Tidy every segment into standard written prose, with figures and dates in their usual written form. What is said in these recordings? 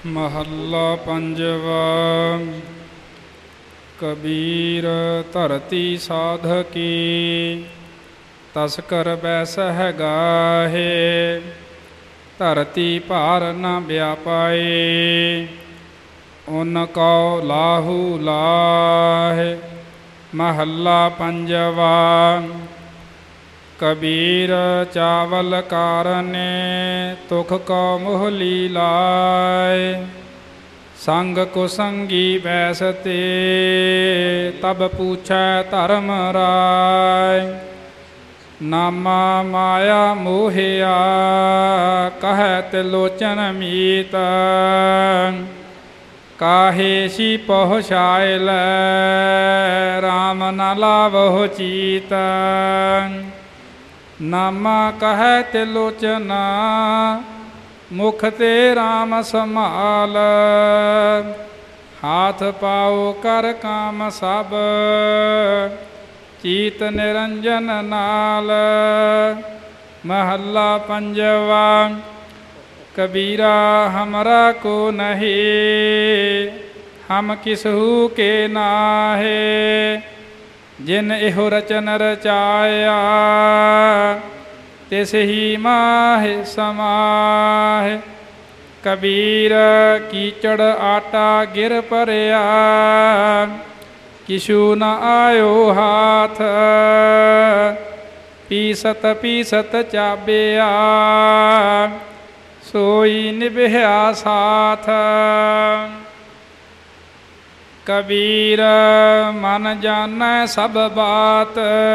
ਮਹੱਲਾ ਪੰਜਵਾ। ਕਬੀਰ ਧਰਤੀ ਸਾਧਕੀ, ਤਸਕਰ ਬੈਸਹਿ ਗਾਹੇ। ਧਰਤੀ ਭਾਰ ਨ ਵਿਆਪਾਏ, ਉਨ ਕਉ ਲਾਹੂ ਲਾਹੇ। ਮਹੱਲਾ ਪੰਜਵਾ। ਕਬੀਰ ਚਾਵਲ ਕਾਰਨੇ, ਤੁਖ ਕਉ ਮੋਹਲੀ ਲਾਏ। ਸੰਗ ਕੁਸੰਗੀ ਬੈਸਤੇ, ਤਬ ਪੂਛੈ ਧਰਮ ਰਾਏ। ਨਾਮਾ ਮਾਇਆ ਮੋਹਿਆ, ਕਹੈ ਤਿਲੋਚਨ ਮੀਤ। ਕਾਹੇ ਸੀ ਪਹੁੰਚਾਇ ਲੈ, ਰਾਮ ਨ ਲਾਵਹੁ ਚੀਤ। ਨਾਮਾ ਕਹੈ ਤਿਲੋਚਨਾ, ਮੁਖ ਤੇ ਰਾਮ ਸੰਭਾਲ। ਹਾਥ ਪਾਉ ਕਰ ਕਾਮ ਸਭ, ਚੀਤ ਨਿਰੰਜਨ ਨਾਲ। ਮਹੱਲਾ ਪੰਜਵਾ। ਕਬੀਰਾ ਹਮਰਾ ਕੋ ਨਹੀਂ, ਹਮ ਕਿਸਹੂ ਕੇ ਨਾਹੇ। ਜਿਨ ਇਹੋ ਰਚਨ ਰਚਾਇਆ, ਤਿਸ ਹੀ ਮਾਹਿ ਸਮਾਹਿ। ਕਬੀਰ ਕੀਚੜ ਆਟਾ ਗਿਰ ਭਰਿਆ, ਕਿਛੂ ਨ ਆਇਓ ਹਾਥ। ਪੀਸਤ ਪੀਸਤ ਚਾਬਿਆ, ਸੋਈ ਨਿਭਿਆ ਸਾਥ। ਕਬੀਰ ਮਨ ਜਾਣੈ ਸਭ ਬਾਤ,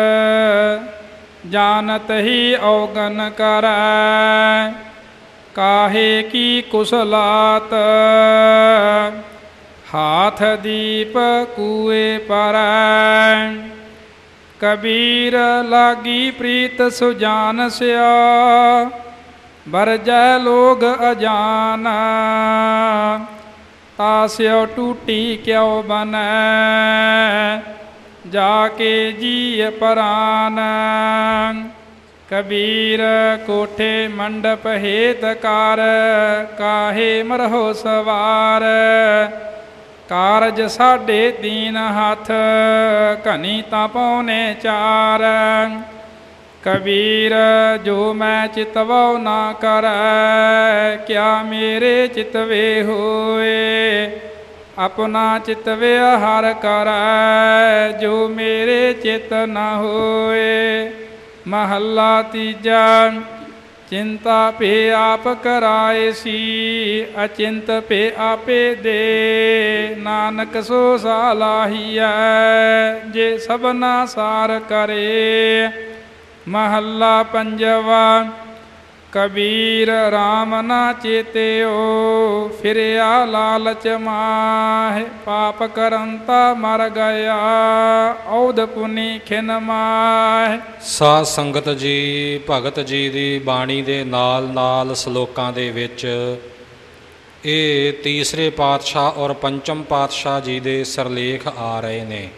ਜਾਣਤ ਹੀ ਔਗਨ ਕਰੈ। ਕਾਹੇ ਕੀ ਕੁਸਲਾਤ, ਹਾਥ ਦੀਪ ਕੂਏ ਪਰੈ। ਕਬੀਰ ਲਾਗੀ ਪ੍ਰੀਤ ਸੁਜਾਨ ਸਿਆ, ਬਰਜੈ ਲੋਗ ਅਜਾਨ। ਤਾਸਿਓ ਟੂਟੀ ਕਿਉ ਬਨੈ, ਜਾ ਕੇ ਜੀਅ ਪਰਾਨ। ਕਬੀਰ ਕੋਠੇ ਮੰਡਪ ਹੇਤ ਕਾਰ, ਕਾਹੇ ਮਰਹੁ ਸਵਾਰ। ਕਾਰਜ ਸਾਡੇ ਦੀਨ ਹੱਥ, ਘਨੀ ਤਾਂ ਪਉਨੇ ਚਾਰ। ਕਬੀਰ ਜੋ ਮੈਂ ਚਿਤਵਉ ਨਾ ਕਰੈ, ਕਿਆ ਮੇਰੇ ਚਿਤਵੇ ਹੋਏ। ਆਪਣਾ ਚਿਤਵੇ ਹਰ ਕਰੈ, ਜੋ ਮੇਰੇ ਚਿਤ ਨ ਹੋਏ। ਮਹੱਲਾ ਤੀਜਾ। ਚਿੰਤਾ ਭੇ ਆਪ ਕਰਾਏ ਸੀ, ਅਚਿੰਤ ਭੇ ਆਪੇ ਦੇ। ਨਾਨਕ ਸੋ ਸਾਲਾਹੀਐ, ਜੇ ਸਭਨਾ ਸਾਰ ਕਰੇ। ਮਹੱਲਾ ਪੰਜਵਾ। ਕਬੀਰ ਰਾਮ ਨਾ ਚੇਤਿਓ, ਫਿਰਿਆ ਲਾਲਚ ਮਾਹਿ। ਪਾਪ ਕਰੰਤਾ ਮਰ ਗਿਆ, ਔਧ ਪੁਨੀ ਖਿਨ ਮਾਹਿ। ਸਾਧ ਸੰਗਤ ਜੀ, ਭਗਤ ਜੀ ਦੀ ਬਾਣੀ ਦੇ ਨਾਲ ਨਾਲ ਸ਼ਲੋਕਾਂ ਦੇ ਵਿੱਚ ਇਹ ਤੀਸਰੇ ਪਾਤਸ਼ਾਹ ਔਰ ਪੰਚਮ ਪਾਤਸ਼ਾਹ ਜੀ ਦੇ ਸਿਰਲੇਖ ਆ ਰਹੇ ਨੇ।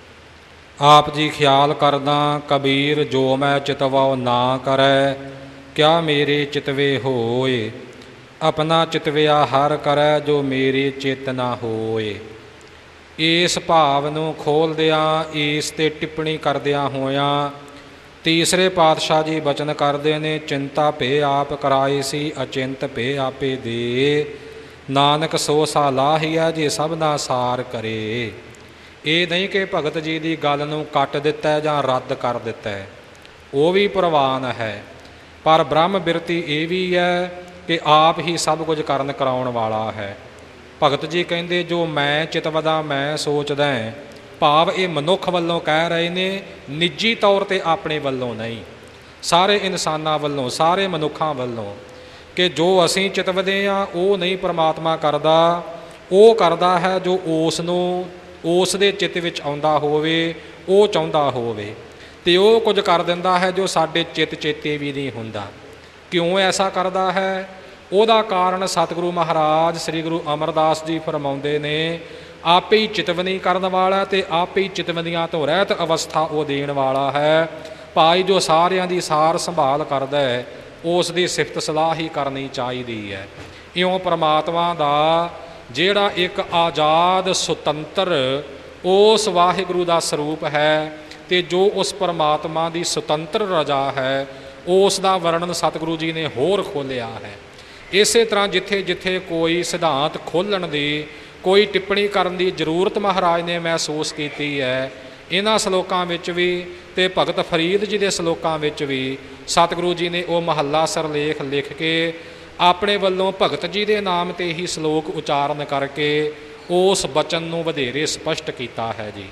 ਆਪ ਜੀ ਖਿਆਲ ਕਰਦਾ, ਕਬੀਰ ਜੋ ਮੈਂ ਚਿਤਵਾਉ ਨਾ ਕਰੈ, ਕਿਆ ਮੇਰੇ ਚਿਤਵੇ ਹੋਏ। ਆਪਣਾ ਚਿਤਵਿਆ ਹਰ ਕਰੈ, ਜੋ ਮੇਰੇ ਚਿਤ ਨਾ ਹੋਏ। ਇਸ ਭਾਵ ਨੂੰ ਖੋਲ੍ਹਦਿਆਂ, ਇਸ 'ਤੇ ਟਿੱਪਣੀ ਕਰਦਿਆਂ ਹੋਇਆਂ ਤੀਸਰੇ ਪਾਤਸ਼ਾਹ ਜੀ ਬਚਨ ਕਰਦੇ ਨੇ, ਚਿੰਤਾ ਭੇ ਆਪ ਕਰਾਏ ਸੀ, ਅਚਿੰਤ ਭੇ ਆਪੇ ਦੇ। ਨਾਨਕ ਸੋ ਸਾਲਾਹੀਆ, ਜੇ ਸਭਨਾ ਸਾਰ ਕਰੇ। ਇਹ ਨਹੀਂ ਕਿ ਭਗਤ ਜੀ ਦੀ ਗੱਲ ਨੂੰ ਕੱਟ ਦਿੱਤਾ ਜਾਂ ਰੱਦ ਕਰ ਦਿੱਤਾ, ਉਹ ਵੀ ਪ੍ਰਵਾਨ ਹੈ। ਪਰ ਬ੍ਰਹਮ ਬਿਰਤੀ ਇਹ ਵੀ ਹੈ ਕਿ ਆਪ ਹੀ ਸਭ ਕੁਝ ਕਰਨ ਕਰਾਉਣ ਵਾਲਾ ਹੈ। ਭਗਤ ਜੀ ਕਹਿੰਦੇ ਜੋ ਮੈਂ ਚਿਤਵਦਾ, ਮੈਂ ਸੋਚਦਾ, ਭਾਵ ਇਹ ਮਨੁੱਖ ਵੱਲੋਂ ਕਹਿ ਰਹੇ ਨੇ, ਨਿੱਜੀ ਤੌਰ 'ਤੇ ਆਪਣੇ ਵੱਲੋਂ ਨਹੀਂ, ਸਾਰੇ ਇਨਸਾਨਾਂ ਵੱਲੋਂ, ਸਾਰੇ ਮਨੁੱਖਾਂ ਵੱਲੋਂ। ਕਿ ਜੋ ਅਸੀਂ ਚਿਤਵਦੇ ਹਾਂ ਉਹ ਨਹੀਂ ਪਰਮਾਤਮਾ ਕਰਦਾ, ਉਹ ਕਰਦਾ ਹੈ ਜੋ ਉਸ ਨੂੰ ਉਸ ਦੇ ਚਿੱਤ ਵਿੱਚ ਆਉਂਦਾ ਹੋਵੇ, ਉਹ ਚਾਹੁੰਦਾ ਹੋਵੇ। ਅਤੇ ਉਹ ਕੁਝ ਕਰ ਦਿੰਦਾ ਹੈ ਜੋ ਸਾਡੇ ਚਿੱਤ ਚੇਤੇ ਵੀ ਨਹੀਂ ਹੁੰਦਾ। ਕਿਉਂ ਐਸਾ ਕਰਦਾ ਹੈ? ਉਹਦਾ ਕਾਰਨ ਸਤਿਗੁਰੂ ਮਹਾਰਾਜ ਸ੍ਰੀ ਗੁਰੂ ਅਮਰਦਾਸ ਜੀ ਫਰਮਾਉਂਦੇ ਨੇ, ਆਪੇ ਹੀ ਚਿਤਵਨੀ ਕਰਨ ਵਾਲਾ ਅਤੇ ਆਪੇ ਹੀ ਚਿਤਵਨੀਆਂ ਤੋਂ ਰਹਿਤ ਅਵਸਥਾ ਉਹ ਦੇਣ ਵਾਲਾ ਹੈ। ਭਾਈ ਜੋ ਸਾਰਿਆਂ ਦੀ ਸਾਰ ਸੰਭਾਲ ਕਰਦਾ ਹੈ, ਉਸ ਦੀ ਸਿਫਤ ਸਲਾਹ ਹੀ ਕਰਨੀ ਚਾਹੀਦੀ ਹੈ। ਇਉਂ ਪਰਮਾਤਮਾ ਦਾ ਜਿਹੜਾ ਇੱਕ ਆਜ਼ਾਦ ਸੁਤੰਤਰ ਉਸ ਵਾਹਿਗੁਰੂ ਦਾ ਸਰੂਪ ਹੈ ਅਤੇ ਜੋ ਉਸ ਪਰਮਾਤਮਾ ਦੀ ਸੁਤੰਤਰ ਰਜਾ ਹੈ ਉਸ ਦਾ ਵਰਣਨ ਸਤਿਗੁਰੂ ਜੀ ਨੇ ਹੋਰ ਖੋਲ੍ਹਿਆ ਹੈ। ਇਸੇ ਤਰ੍ਹਾਂ ਜਿੱਥੇ ਜਿੱਥੇ ਕੋਈ ਸਿਧਾਂਤ ਖੋਲ੍ਹਣ ਦੀ, ਕੋਈ ਟਿੱਪਣੀ ਕਰਨ ਦੀ ਜ਼ਰੂਰਤ ਮਹਾਰਾਜ ਨੇ ਮਹਿਸੂਸ ਕੀਤੀ ਹੈ, ਇਹਨਾਂ ਸ਼ਲੋਕਾਂ ਵਿੱਚ ਵੀ ਅਤੇ ਭਗਤ ਫਰੀਦ ਜੀ ਦੇ ਸ਼ਲੋਕਾਂ ਵਿੱਚ ਵੀ ਸਤਿਗੁਰੂ ਜੀ ਨੇ ਉਹ ਮਹੱਲਾ ਸਿਰਲੇਖ ਲਿਖ ਕੇ ਆਪਣੇ ਵੱਲੋਂ ਭਗਤ ਜੀ ਦੇ ਨਾਮ 'ਤੇ ਹੀ ਸ਼ਲੋਕ ਉਚਾਰਨ ਕਰਕੇ ਉਸ ਬਚਨ ਨੂੰ ਵਧੇਰੇ ਸਪਸ਼ਟ ਕੀਤਾ ਹੈ ਜੀ।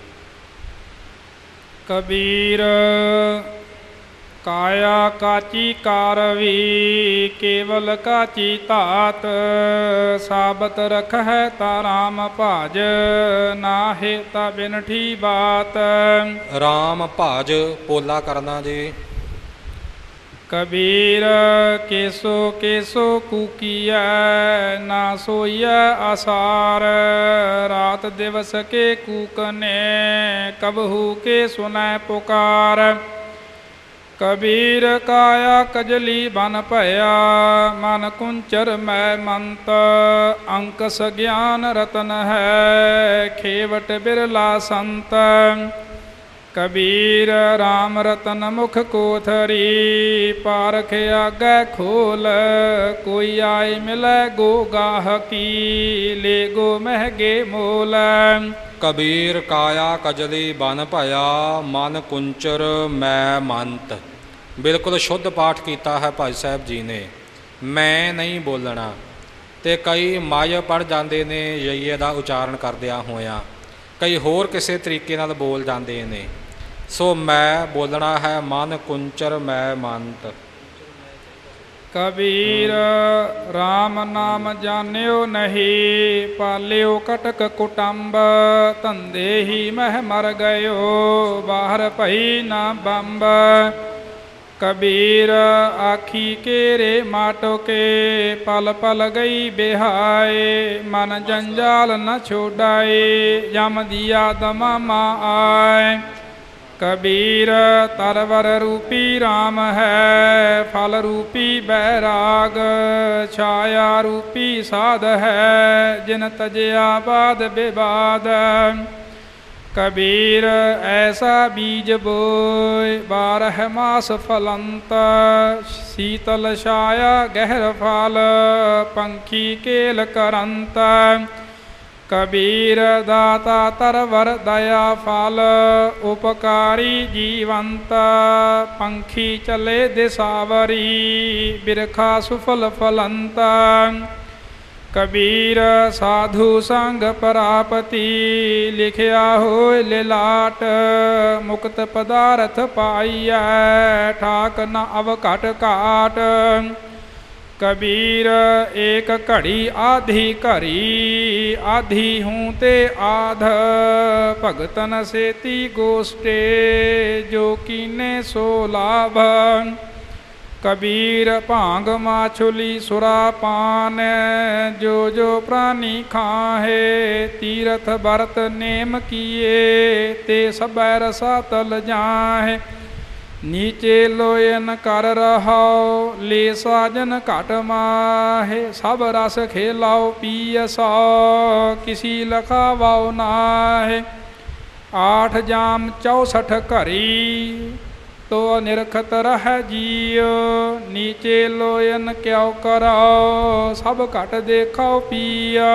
ਕਬੀਰ ਕਾਇਆ ਕਾਚੀ ਕਾਰਵੀ ਕੇਵਲ ਕਾਚੀ ਧਾਤ ਸਾਬਤ ਰਖਹਿ ਤਾ ਰਾਮ ਭਾਜ ਨਾਹਿ ਤਾ ਬਿਨਠੀ ਬਾਤ। ਰਾਮ ਭਾਜ ਪੋਲਾ ਕਰਨਾ ਜੀ। ਕਬੀਰ ਕੇਸੋ ਕੇਸੋ ਕੂਕੀਐ ਨਾ ਸੋਈਐ ਆਸਾਰ ਰਾਤ ਦਿਵਸ ਕੇ ਕੂਕਨੇ ਕਬਹੂ ਕੇ ਸੁਨੈ ਪੁਕਾਰ। ਕਬੀਰ ਕਾਇਆ ਕਜਲੀ ਬਨ ਭਇਆ ਮਨ ਕੁੰਚਰ ਮੈ ਮੰਤ ਅੰਕਸ ਗਿਆਨ ਰਤਨ ਹੈ ਖੇਵਟ ਬਿਰਲਾ ਸੰਤ। ਕਬੀਰ ਰਾਮ ਰਤਨ ਮੁਖ ਕੋਥਰੀ ਪਾਰਖ ਆਗੈ ਖੋਲ ਕੋਈ ਆਏ ਮਿਲੈ ਗੋ ਗਾਹਕੀ ਲੈ ਗੋ ਮਹਿਗੇ ਮੋਲ। ਕਬੀਰ ਕਾਇਆ ਕਜਲੀ ਬਨ ਭਇਆ ਮਨ ਕੁੰਚਰ ਮੈਂ ਮੰਤ। ਬਿਲਕੁਲ ਸ਼ੁੱਧ ਪਾਠ ਕੀਤਾ ਹੈ ਭਾਈ ਸਾਹਿਬ ਜੀ ਨੇ। ਮੈਂ ਨਹੀਂ ਬੋਲਣਾ ਅਤੇ ਕਈ ਮਾਇ ਪੜ੍ਹ ਜਾਂਦੇ ਨੇ ਯਈਏ ਦਾ ਉਚਾਰਨ ਕਰਦਿਆਂ ਹੋਇਆਂ, ਕਈ ਹੋਰ ਕਿਸੇ ਤਰੀਕੇ ਨਾਲ ਬੋਲ ਜਾਂਦੇ ਨੇ। ਸੋ ਮੈਂ ਬੋਲਣਾ ਹੈ ਮਨ ਕੁੰਚਰ ਮੈਂ ਮੰਤ। ਕਬੀਰ ਰਾਮ ਨਾਮ ਜਾਣਿਓ ਨਹੀਂ ਪਾਲਿਓ ਕਟਕ ਕੁਟੰਬ ਧੰਦੇ ਹੀ ਮਹਿ ਮਰ ਗਇਓ ਬਾਹਰ ਭਈ ਨਾ ਬੰਬ। ਕਬੀਰ ਆਖੀ ਕੇਰੇ ਮਾਟੋ ਕੇ ਪਲ ਪਲ ਗਈ ਬਿਹਾਏ ਮਨ ਜੰਜਾਲ ਨ ਛੋਡਾਏ ਜਮ ਦੀਆ ਦਮਾਮਾ ਆਏ। ਕਬੀਰ ਤਰਵਰ ਰੂਪੀ ਰਾਮ ਹੈ ਫਲ ਰੂਪੀ ਬੈਰਾਗ ਛਾਇਆ ਰੂਪੀ ਸਾਧ ਹੈ ਜਿਨ ਤਜਿਆ ਬਾਦ ਵਿਵਾਦ। ਕਬੀਰ ਐਸਾ ਬੀਜ ਬੋਏ 12 ਮਾਸ ਫਲੰਤ ਸੀਤਲ ਛਾਇਆ ਗਹਿਰ ਫਲ ਪੰਖੀ ਕੇਲ ਕਰੰਤ। ਕਬੀਰ ਦਾਤਾ ਤਰਵਰ ਦਇਆ ਫਲ ਉਪਕਾਰੀ ਜੀਵੰਤ ਪੰਖੀ ਚਲੇ ਦਿਸਾਵਰੀ ਬਿਰਖਾ ਸੁਫਲ ਫਲੰਤ। ਕਬੀਰ ਸਾਧੂ ਸੰਗ ਪ੍ਰਾਪਤੀ ਲਿਖਿਆ ਹੋਇ ਲਿਲਾਟ ਮੁਕਤ ਪਦਾਰਥ ਪਾਈਐ ਠਾਕ ਨ ਅਵ ਘਟ ਘਾਟ। ਕਬੀਰ ਏਕ ਘੜੀ ਆਧੀ ਘਰੀ ਆਧੀ ਹੂੰ ਤੇ ਆਧ ਭਗਤਨ ਸੇਤੀ ਗੋਸ਼ਟੇ ਜੋ ਕੀਨੇ ਸੋ ਲਾਭ। ਕਬੀਰ ਭਾਂਗ ਮਾਛੁਲੀ ਸੁਰਾ ਪਾਨ ਜੋ ਜੋ ਪ੍ਰਾਨੀ ਖਾਹੇ ਤੀਰਥ ਬਰਤ ਨੇਮ ਕੀਏ ਤੇ ਸਭੈ ਰਸਾ ਤਲ ਜਾਹੇ। ਨੀਚੇ ਲੋਇਨ ਕਰ ਰਹਾਓ ਲੈ ਸਾਜਨ ਘਟ ਮਾਹੇ ਸਭ ਰਸ ਖੇਲਾਓ ਪੀਅਸੋ ਕਿਸੀ ਲਖਾਵਾਓ ਨਾਹੇ। 8 ਜਾਮ 64 ਘਰੀ ਤੋ ਨਿਰਖਤ ਰਹਿ ਜੀਓ ਨੀਚੇ ਲੋਇਨ ਕਿਉ ਕਰਾਓ ਸਭ ਘਟ ਦੇਖਾਓ ਪੀਆ।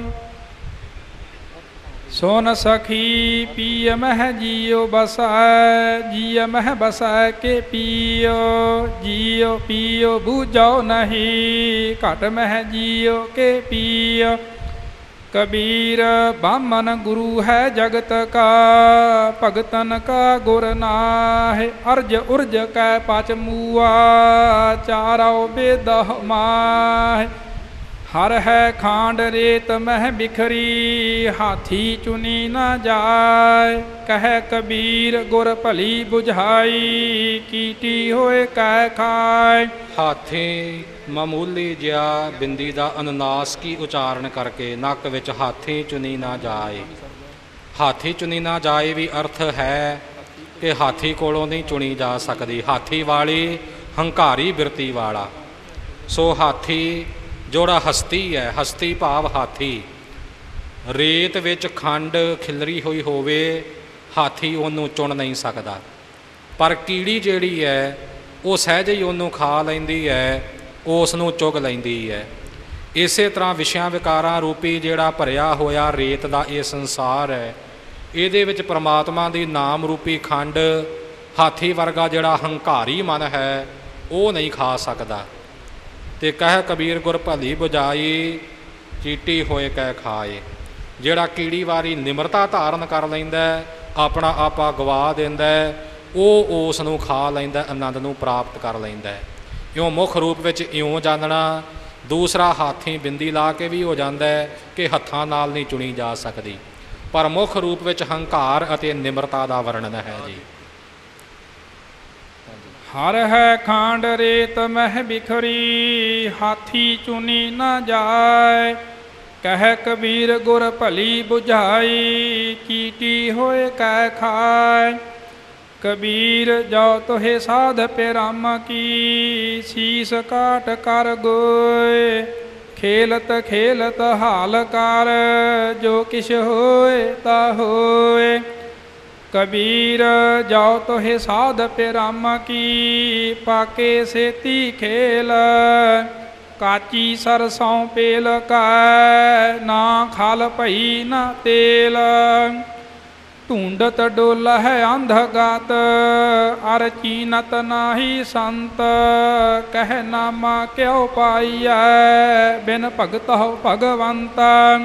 ਸੋਨ ਸਖੀ ਪੀय ਮਹਿ ਜੀਓ ਬਸੈ ਜੀय ਮਹਿ ਬਸੈ ਕੇ ਪੀਓ ਜੀਓ ਪੀਓ ਬੂਝੋ ਨਹੀਂ ਘਟ ਮਹਿ ਜੀਓ ਕੇ ਪੀਓ। ਕਬੀਰ ਬਾਮਨ ਗੁਰੂ ਹੈ ਜਗਤ ਕਾ ਭਗਤਨ ਕਾ ਗੁਰ ਨਾਹਿ ਅਰਜ ਉਰਜ ਕੈ ਪਚ ਮੂਆ ਚਾਰੋ ਬੇਦਹ ਮਾਹਿ। ਹਰ ਹੈ ਖਾਂਡ ਰੇਤ ਮਹਿ ਬਿਖਰੀ ਹਾਥੀ ਚੁਨੀ ਨਾ ਜਾਏ ਕਹਿ ਕਬੀਰ ਗੁਰ ਭਲੀ ਬੁਝਾਈ ਕੀਟੀ ਹੋਏ ਕਹਿ ਖਾਏ। ਹਾਥੀ ਮਾਮੂਲੀ ਜਿਹਾ ਬਿੰਦੀ ਦਾ ਅਨਨਾਸ ਕੀ ਉਚਾਰਨ ਕਰਕੇ ਨੱਕ ਵਿੱਚ ਹਾਥੀ ਚੁਨੀ ਨਾ ਜਾਏ। ਹਾਥੀ ਚੁਨੀ ਨਾ ਜਾਏ ਵੀ ਅਰਥ ਹੈ ਕਿ ਹਾਥੀ ਕੋਲੋਂ ਨਹੀਂ ਚੁਣੀ ਜਾ ਸਕਦੀ। ਹਾਥੀ ਵਾਲੀ ਹੰਕਾਰੀ ਬਿਰਤੀ ਵਾਲਾ। ਸੋ ਹਾਥੀ ਜਿਹੜਾ ਹਸਤੀ ਹੈ, ਹਸਤੀ ਭਾਵ ਹਾਥੀ, ਰੇਤ ਵਿੱਚ ਖੰਡ ਖਿਲਰੀ ਹੋਈ ਹੋਵੇ ਹਾਥੀ ਉਹਨੂੰ ਚੁਣ ਨਹੀਂ ਸਕਦਾ, ਪਰ ਕੀੜੀ ਜਿਹੜੀ ਹੈ ਉਹ ਸਹਿਜ ਹੀ ਉਹਨੂੰ ਖਾ ਲੈਂਦੀ ਹੈ, ਉਸ ਨੂੰ ਚੁਗ ਲੈਂਦੀ ਹੈ। ਇਸੇ ਤਰ੍ਹਾਂ ਵਿਸ਼ਿਆਂ ਵਿਕਾਰਾਂ ਰੂਪੀ ਜਿਹੜਾ ਭਰਿਆ ਹੋਇਆ ਰੇਤ ਦਾ ਇਹ ਸੰਸਾਰ ਹੈ, ਇਹਦੇ ਵਿੱਚ ਪ੍ਰਮਾਤਮਾ ਦੀ ਨਾਮ ਰੂਪੀ ਖੰਡ ਹਾਥੀ ਵਰਗਾ ਜਿਹੜਾ ਹੰਕਾਰੀ ਮਨ ਹੈ ਉਹ ਨਹੀਂ ਖਾ ਸਕਦਾ। ਤੇ ਕਹਿ ਕਬੀਰ ਗੁਰ ਭਲੀ ਬੁਝਾਈ ਚੀਟੀ ਹੋਏ ਕਹਿ ਖਾਏ। ਜਿਹੜਾ ਕੀੜੀ ਵਾਰੀ ਨਿਮਰਤਾ ਧਾਰਨ ਕਰ ਲੈਂਦਾ, ਆਪਣਾ ਆਪਾ ਗਵਾ ਦਿੰਦਾ, ਉਹ ਉਸ ਨੂੰ ਖਾ ਲੈਂਦਾ, ਆਨੰਦ ਨੂੰ ਪ੍ਰਾਪਤ ਕਰ ਲੈਂਦਾ। ਇਉਂ ਮੁੱਖ ਰੂਪ ਵਿੱਚ ਇਉਂ ਜਾਣਨਾ। ਦੂਸਰਾ ਹਾਥੀ ਬਿੰਦੀ ਲਾ ਕੇ ਵੀ ਹੋ ਜਾਂਦਾ ਕਿ ਹੱਥਾਂ ਨਾਲ ਨਹੀਂ ਚੁਣੀ ਜਾ ਸਕਦੀ, ਪਰ ਮੁੱਖ ਰੂਪ ਵਿੱਚ ਹੰਕਾਰ ਅਤੇ ਨਿਮਰਤਾ ਦਾ ਵਰਣਨ ਹੈ ਜੀ। ਹਰ ਹੈ ਖਾਂਡ ਰੇਤ ਮਹਿ ਬਿਖਰੀ, ਹਾਥੀ ਚੁਨੀ ਨਾ ਜਾਏ। ਕਹਿ ਕਬੀਰ ਗੁਰ ਭਲੀ ਬੁਝਾਈ, ਚੀਟੀ ਹੋਏ ਕਹਿ ਖਾਏ। ਕਬੀਰ ਜੋ ਤੋਹਿ ਸਾਧ ਪਿਰਾਮ ਕੀ, ਸੀਸ ਕਾਟ ਕਰ ਗੋਏ। ਖੇਲਤ ਖੇਲਤ ਹਾਲ ਕਰ, ਜੋ ਕਿਛ ਹੋਏ ਤਾ ਹੋਏ। ਕਬੀਰ ਜੋ ਤੋਹਿ ਸਾਧ ਪਿਰਾਮ ਕੀ, ਪਾਕੇ ਸੇਤੀ ਖੇਲ। ਕਾਚੀ ਸਰਸੋਂ ਪੇਲ ਕੈ, ਨਾ ਖਲ ਭਈ ਨਾ ਤੇਲ। ਢੂੰਡਤ ਡੋਲਹਿ ਅੰਧਗਤ, ਅਰ ਚੀਨਤ ਨਾਹੀ ਸੰਤ। ਕਹਿ ਨਾਮਾ ਕਿਉ ਪਾਈਐ, ਬਿਨ ਭਗਤਹੁ ਭਗਵੰਤ।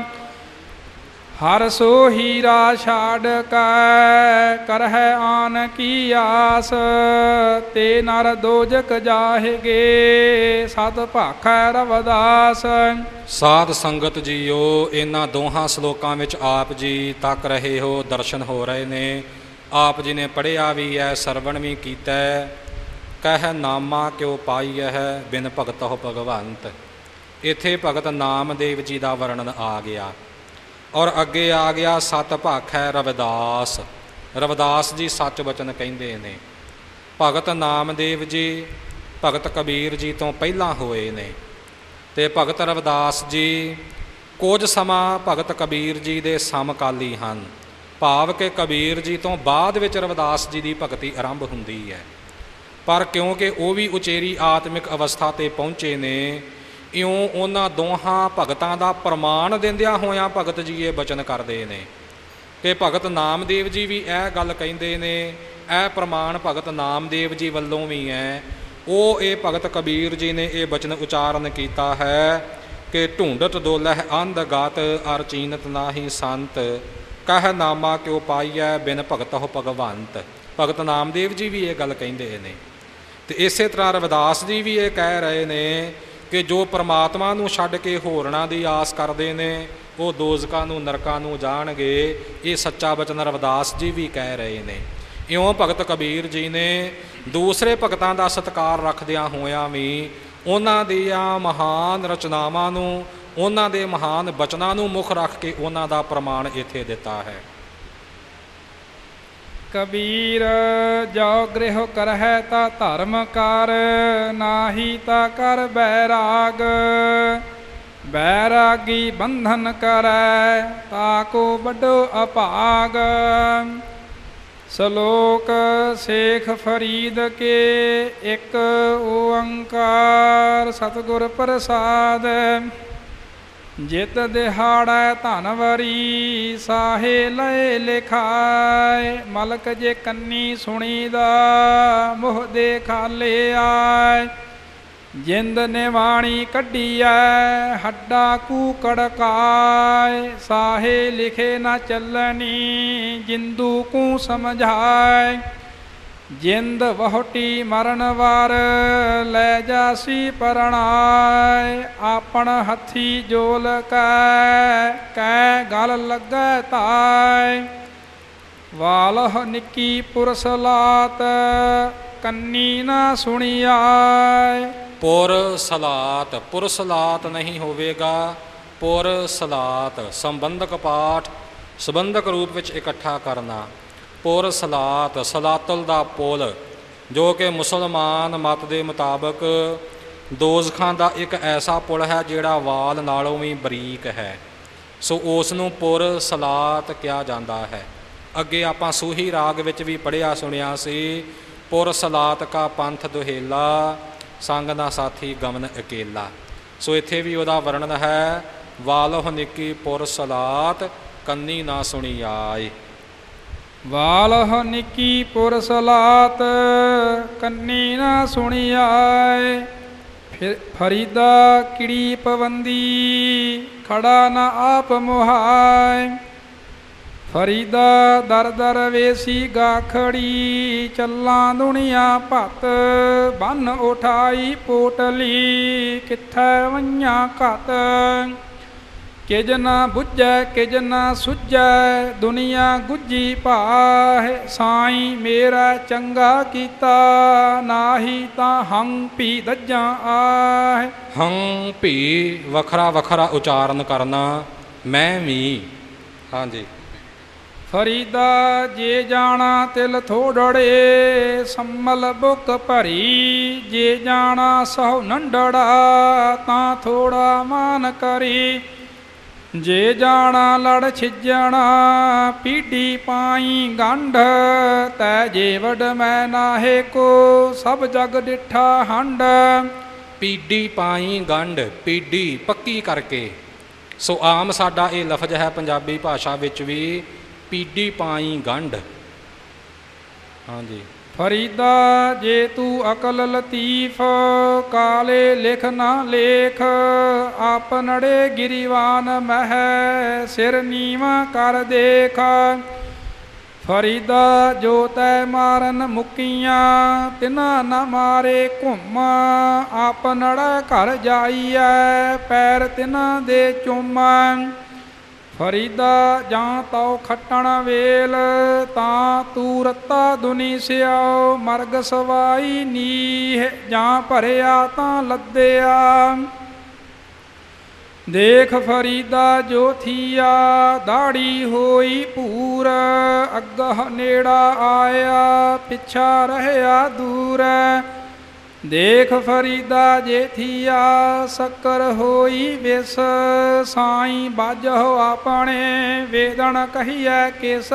ਹਰ ਸੋ ਹੀਰਾ ਛਾੜ ਕੈ, ਕਰਹਿ ਆਨ ਕੀ ਆਸ। ਤੇ ਨਰ ਦੋਜਕ ਜਾਹਿਗੇ, ਸਤ ਭਾਖੈ ਰਵਦਾਸ। ਸਾਧ ਸੰਗਤ ਜੀਓ, ਇਹਨਾਂ ਦੋਹਾਂ ਸ਼ਲੋਕਾਂ ਵਿੱਚ ਆਪ ਜੀ ਤੱਕ ਰਹੇ ਹੋ, ਦਰਸ਼ਨ ਹੋ ਰਹੇ ਨੇ। ਆਪ ਜੀ ਨੇ ਪੜ੍ਹਿਆ ਵੀ ਹੈ, ਸਰਵਣ ਵੀ ਕੀਤਾ। ਕਹਿ ਨਾਮਾ ਕਿਉ ਪਾਈਐ, ਬਿਨ ਭਗਤਹੁ ਭਗਵੰਤ। ਇੱਥੇ ਭਗਤ ਨਾਮਦੇਵ ਜੀ ਦਾ ਵਰਣਨ ਆ ਗਿਆ, ਔਰ ਅੱਗੇ ਆ ਗਿਆ ਸਤ ਭਾਖੈ ਰਵਿਦਾਸ। ਰਵਿਦਾਸ ਜੀ ਸੱਚ ਬਚਨ ਕਹਿੰਦੇ ਨੇ। ਭਗਤ ਨਾਮਦੇਵ ਜੀ ਭਗਤ ਕਬੀਰ ਜੀ ਤੋਂ ਪਹਿਲਾਂ ਹੋਏ ਨੇ, ਅਤੇ ਭਗਤ ਰਵਿਦਾਸ ਜੀ ਕੁਝ ਸਮਾਂ ਭਗਤ ਕਬੀਰ ਜੀ ਦੇ ਸਮਕਾਲੀ ਹਨ। ਭਾਵ ਕਿ ਕਬੀਰ ਜੀ ਤੋਂ ਬਾਅਦ ਵਿੱਚ ਰਵਿਦਾਸ ਜੀ ਦੀ ਭਗਤੀ ਆਰੰਭ ਹੁੰਦੀ ਹੈ, ਪਰ ਕਿਉਂਕਿ ਉਹ ਵੀ ਉਚੇਰੀ ਆਤਮਿਕ ਅਵਸਥਾ 'ਤੇ ਪਹੁੰਚੇ ਨੇ, ਇਉਂ ਉਹਨਾਂ ਦੋਹਾਂ ਭਗਤਾਂ ਦਾ ਪ੍ਰਮਾਣ ਦਿੰਦਿਆਂ ਹੋਇਆਂ ਭਗਤ ਜੀ ਇਹ ਬਚਨ ਕਰਦੇ ਨੇ ਕਿ ਭਗਤ ਨਾਮਦੇਵ ਜੀ ਵੀ ਇਹ ਗੱਲ ਕਹਿੰਦੇ ਨੇ। ਇਹ ਪ੍ਰਮਾਣ ਭਗਤ ਨਾਮਦੇਵ ਜੀ ਵੱਲੋਂ ਵੀ ਹੈ। ਉਹ ਇਹ ਭਗਤ ਕਬੀਰ ਜੀ ਨੇ ਇਹ ਬਚਨ ਉਚਾਰਨ ਕੀਤਾ ਹੈ ਕਿ ਢੂੰਡਤ ਡੋਲਹਿ ਅੰਧਗਤ, ਅਰ ਚੀਨਤ ਨਾਹੀ ਸੰਤ। ਕਹਿ ਨਾਮਾ ਕਿਉ ਪਾਈਐ, ਬਿਨ ਭਗਤਹੁ ਭਗਵੰਤ। ਭਗਤ ਨਾਮਦੇਵ ਜੀ ਵੀ ਇਹ ਗੱਲ ਕਹਿੰਦੇ ਨੇ, ਅਤੇ ਇਸੇ ਤਰ੍ਹਾਂ ਰਵਿਦਾਸ ਜੀ ਵੀ ਇਹ ਕਹਿ ਰਹੇ ਨੇ ਕਿ ਜੋ ਪਰਮਾਤਮਾ ਨੂੰ ਛੱਡ ਕੇ ਹੋਰਨਾਂ ਦੀ ਆਸ ਕਰਦੇ ਨੇ, ਉਹ ਦੋਜ਼ਕਾਂ ਨੂੰ ਨਰਕਾਂ ਨੂੰ ਜਾਣਗੇ। ਇਹ ਸੱਚਾ ਬਚਨ ਰਵਿਦਾਸ ਜੀ ਵੀ ਕਹਿ ਰਹੇ ਨੇ। ਇਉਂ ਭਗਤ ਕਬੀਰ ਜੀ ਨੇ ਦੂਸਰੇ ਭਗਤਾਂ ਦਾ ਸਤਿਕਾਰ ਰੱਖਦਿਆਂ ਹੋਇਆਂ ਵੀ ਉਹਨਾਂ ਦੀਆਂ ਮਹਾਨ ਰਚਨਾਵਾਂ ਨੂੰ, ਉਹਨਾਂ ਦੇ ਮਹਾਨ ਬਚਨਾਂ ਨੂੰ ਮੁੱਖ ਰੱਖ ਕੇ ਉਹਨਾਂ ਦਾ ਪ੍ਰਮਾਣ ਇੱਥੇ ਦਿੱਤਾ ਹੈ। ਕਬੀਰ ਜੋ ਗ੍ਰਹਿ ਕਰਹਿ ਤਾ ਧਰਮ ਕਰ, ਨਾਹੀ ਤਾ ਕਰ ਬੈਰਾਗ। ਬੈਰਾਗੀ ਬੰਧਨ ਕਰੈ, ਤਾਕੋ ਵੱਡੋ ਅਭਾਗ। ਸ਼ਲੋਕ ਸੇਖ ਫਰੀਦ ਕੇ, ਇੱਕ ਓੰਕਾਰ ਸਤਿਗੁਰ ਪ੍ਰਸਾਦ। ਜਿਤ ਦਿਹਾੜੈ ਧਨਵਰੀ, ਸਾਹੇ ਲਏ ਲਿਖਾਏ। ਮਲਕ ਜੇ ਕੰਨੀ ਸੁਣੀਦਾ, ਮੋਹ ਦੇ ਖਾਲੇ ਆਏ। ਜਿੰਦ ਨਿਵਾਣੀ ਕੱਢੀਐ, ਹੱਡਾ ਕੂਕੜ ਕਾਏ। ਸਾਹੇ ਲਿਖੇ ਨਾ ਚੱਲਣੀ, ਜਿੰਦੂ ਕੂ ਸਮਝਾਏ। ਜਿੰਦ ਵਹੁਟੀ ਮਰਨ ਵਾਰ, ਲੈ ਜਾਸੀ ਪਰਣਾਏ। ਆਪਣ ਹੱਥੀ ਜੋਲ ਕੈ ਗਲ ਲੱਗੈ ਤਾਏ। ਵਾਲਹ ਨਿੱਕੀ ਪੁਰਸ ਲਾਤ, ਕੰਨੀ ਨਾ ਸੁਣੀਆਏ। ਪੁਰ ਸਲਾਤ, ਪੁਰ ਸਲਾਤ ਨਹੀਂ ਹੋਵੇਗਾ, ਪੁਰ ਸਲਾਤ ਸੰਬੰਧਕ ਪਾਠ ਸੰਬੰਧਕ ਰੂਪ ਵਿੱਚ ਇਕੱਠਾ ਕਰਨਾ। ਪੁਰ ਸਲਾਤ, ਸਲਾਤਲ ਦਾ ਪੁਲ, ਜੋ ਕਿ ਮੁਸਲਮਾਨ ਮਤ ਦੇ ਮੁਤਾਬਕ ਦੋਜ਼ਖਾਂ ਦਾ ਇੱਕ ਐਸਾ ਪੁਲ ਹੈ ਜਿਹੜਾ ਵਾਲ ਨਾਲੋਂ ਵੀ ਬਰੀਕ ਹੈ, ਸੋ ਉਸ ਨੂੰ ਪੁਰ ਸਲਾਤ ਕਿਹਾ ਜਾਂਦਾ ਹੈ। ਅੱਗੇ ਆਪਾਂ ਸੂਹੀ ਰਾਗ ਵਿੱਚ ਵੀ ਪੜ੍ਹਿਆ ਸੁਣਿਆ ਸੀ, ਪੁਰ ਸਲਾਤ ਕਾ ਪੰਥ ਦੁਹੇਲਾ, ਸੰਗ ਨਾ ਸਾਥੀ ਗਮਨ ਅਕੇਲਾ। ਸੋ ਇੱਥੇ ਵੀ ਉਹਦਾ ਵਰਣਨ ਹੈ, ਵਾਲਹੁ ਨਿੱਕੀ ਪੁਰ ਸਲਾਤ, ਕੰਨੀ ਨਾ ਸੁਣੀ ਆਏ। ਵਾਲਹੁ ਨਿੱਕੀ ਪੁਰ ਸਲਾਤ, ਕੰਨੀ ਨਾ ਸੁਣੀ ਆਏ। ਫਰੀਦਾ ਕਿੜੀ ਪਵੰਦੀ, ਖੜਾ ਨਾ ਆਪ ਮੁਹਾਏ। ਫਰੀਦਾ ਦਰ ਦਰ ਵੇਸੀ ਗਾਖੜੀ, ਚੱਲਾਂ ਦੁਨੀਆ ਭੱਤ। ਬੰਨ ਉਠਾਈ ਪੋਟਲੀ, ਕਿੱਥੈ ਵਈਆਂ ਘਤ। ਕਿਜ ਨਾ ਬੁੱਝੈ ਕਿਜ ਨਾ ਸੁੱਝੈ, ਦੁਨੀਆ ਗੁੱਜੀ ਭਾਹੇ। ਸਾਈਂ ਮੇਰਾ ਚੰਗਾ ਕੀਤਾ, ਨਾਹੀ ਤਾਂ ਹੰ ਭੀ ਦੱਜਾਂ ਆਹੇ। ਹੰ ਭੀ ਵੱਖਰਾ ਵੱਖਰਾ ਉਚਾਰਨ ਕਰਨਾ, ਮੈਂ ਵੀ। ਹਾਂਜੀ। ਫਰੀਦਾ ਜੇ ਜਾਣਾ ਤਿਲ ਥੋੜੜੇ, ਸੰਮਲ ਬੁੱਕ ਭਰੀ। ਜੇ ਜਾਣਾ ਸਹੁ ਨੰਡੜਾ, ਤਾਂ ਥੋੜਾ ਮਾਨ ਕਰੀ। ਜੇ ਜਾਣਾ ਲੜ ਛਿਜਣਾ, ਪੀੜੀ ਪਾਈ ਗੰਢ। ਤੈ ਜੇ ਵਡ ਮੈਂ ਨਾਹੇ ਕੋ, ਸਭ ਜਗ ਡਿਠਾ ਹੰਡ। ਪੀੜੀ ਪਾਈ ਗੰਢ, ਪੀੜੀ ਪੱਕੀ ਕਰਕੇ। ਸੋ ਆਮ ਸਾਡਾ ਇਹ ਲਫ਼ਜ਼ ਹੈ ਪੰਜਾਬੀ ਭਾਸ਼ਾ ਵਿੱਚ ਵੀ, ਪੀੜੀ ਪਾਈ ਗੰਢ। ਹਾਂਜੀ। ਫਰੀਦਾ ਜੇ ਤੂੰ ਅਕਲ ਲਤੀਫ, ਕਾਲੇ ਲਿਖ ਨਾ ਲੇਖ। ਆਪ ਨੜੇ ਗਿਰੀਵਾਨ ਮਹਿ, ਸਿਰ ਨੀਵਾਂ ਕਰ ਦੇਖ। ਫਰੀਦਾ ਜੋ ਤੈ ਮਾਰਨ ਮੁਕੀਆਂ, ਤਿਨਾ ਨਾ ਮਾਰੇ ਘੁੰਮ। ਆਪ ਨੜਾ ਘਰ ਜਾਈਐ, ਪੈਰ ਤਿਨਾ ਦੇ ਚੁੰਮ। ਫਰੀਦਾ ਜਾਂ ਤਉ ਖੱਟਣ ਵੇਲ, ਤਾਂ ਤੂੰ ਰੱਤਾ ਦੁਨੀ ਸਿਆਓ। ਮਰਗ ਸਵਾਈ ਨੀਹ, ਜਾਂ ਭਰਿਆ ਤਾਂ ਲੱਦਿਆ। ਦੇਖ ਫਰੀਦਾ ਜੋ ਥੀਆ, ਦਾੜੀ ਹੋਈ ਭੂਰ। ਅੱਗਹ ਨੇੜਾ ਆਇਆ, ਪਿੱਛਾ ਰਹਿਆ ਦੂਰ। ਦੇਖ ਫਰੀਦਾ ਜੇ ਥੀਆ, ਸ਼ੱਕਰ ਹੋਈ ਵਿਸ। ਸਾਈਂ ਬਾਝਹੁ ਆਪਣੇ, ਵੇਦਣ ਕਹੀਐ ਕਿਸ।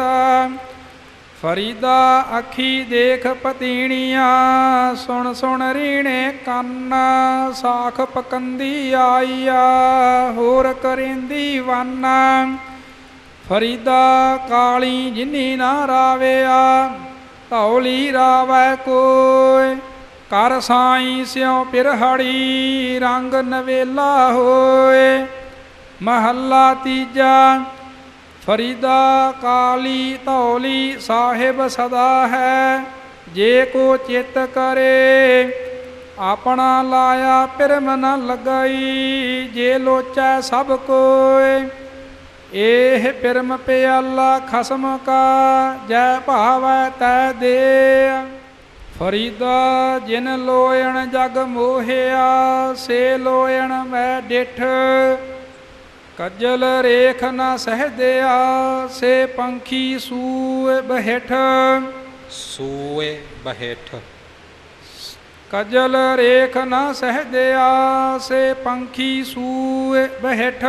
ਫਰੀਦਾ ਅੱਖੀ ਦੇਖ ਪਤੀਣੀਆਂ, ਸੁਣ ਸੁਣ ਰੀਣੇ ਕੰਨ। ਸਾਖ ਪਕੰਦੀ ਆਈਆ, ਹੋਰ ਕਰੇਂਦੀ ਵੰਨ। ਫਰੀਦਾ ਕਾਲੀ ਜਿਨੀ ਨਾ ਰਾਵਿਆ, ਧੌਲੀ ਰਾਵੈ ਕੋਇ। ਕਰ ਸਾਈਂ ਸਿਉ ਪਿਰਹੜੀ, ਰੰਗ ਨਵੇਲਾ ਹੋਏ। ਮਹੱਲਾ ਤੀਜਾ। ਫਰੀਦਾ ਕਾਲੀ ਧੌਲੀ, ਸਾਹਿਬ ਸਦਾ ਹੈ। ਜੇ ਕੋ ਚਿੱਤ ਕਰੇ, ਆਪਣਾ ਲਾਇਆ ਪਿਰਮ ਨ ਲਗਾਈ। ਜੇ ਲੋਚੈ ਸਭ ਕੋਇ, ਇਹ ਪਿਰਮ ਪਿਆਲਾ ਖਸਮ ਕਾ। ਜੈ ਭਾਵੈ ਤੈ ਦੇ। ਫਰੀਦਾ ਜਿਨ ਲੋਇਣ ਜਗ ਮੋਹਿਆ, ਸੇ ਲੋਇਣ ਮੈਂ ਡਿਠ। ਕੱਜਲ ਰੇਖ ਨਾ ਸਹਿਦਿਆ, ਸੇ ਪੰਖੀ ਸੂਏ ਬਹਿਠ। ਸੂਏ ਬਹਿਠ। ਕੱਜਲ ਰੇਖ ਨਾ ਸਹਿਦਿਆ, ਸੇ ਪੰਖੀ ਸੂਏ ਬਹਿਠ।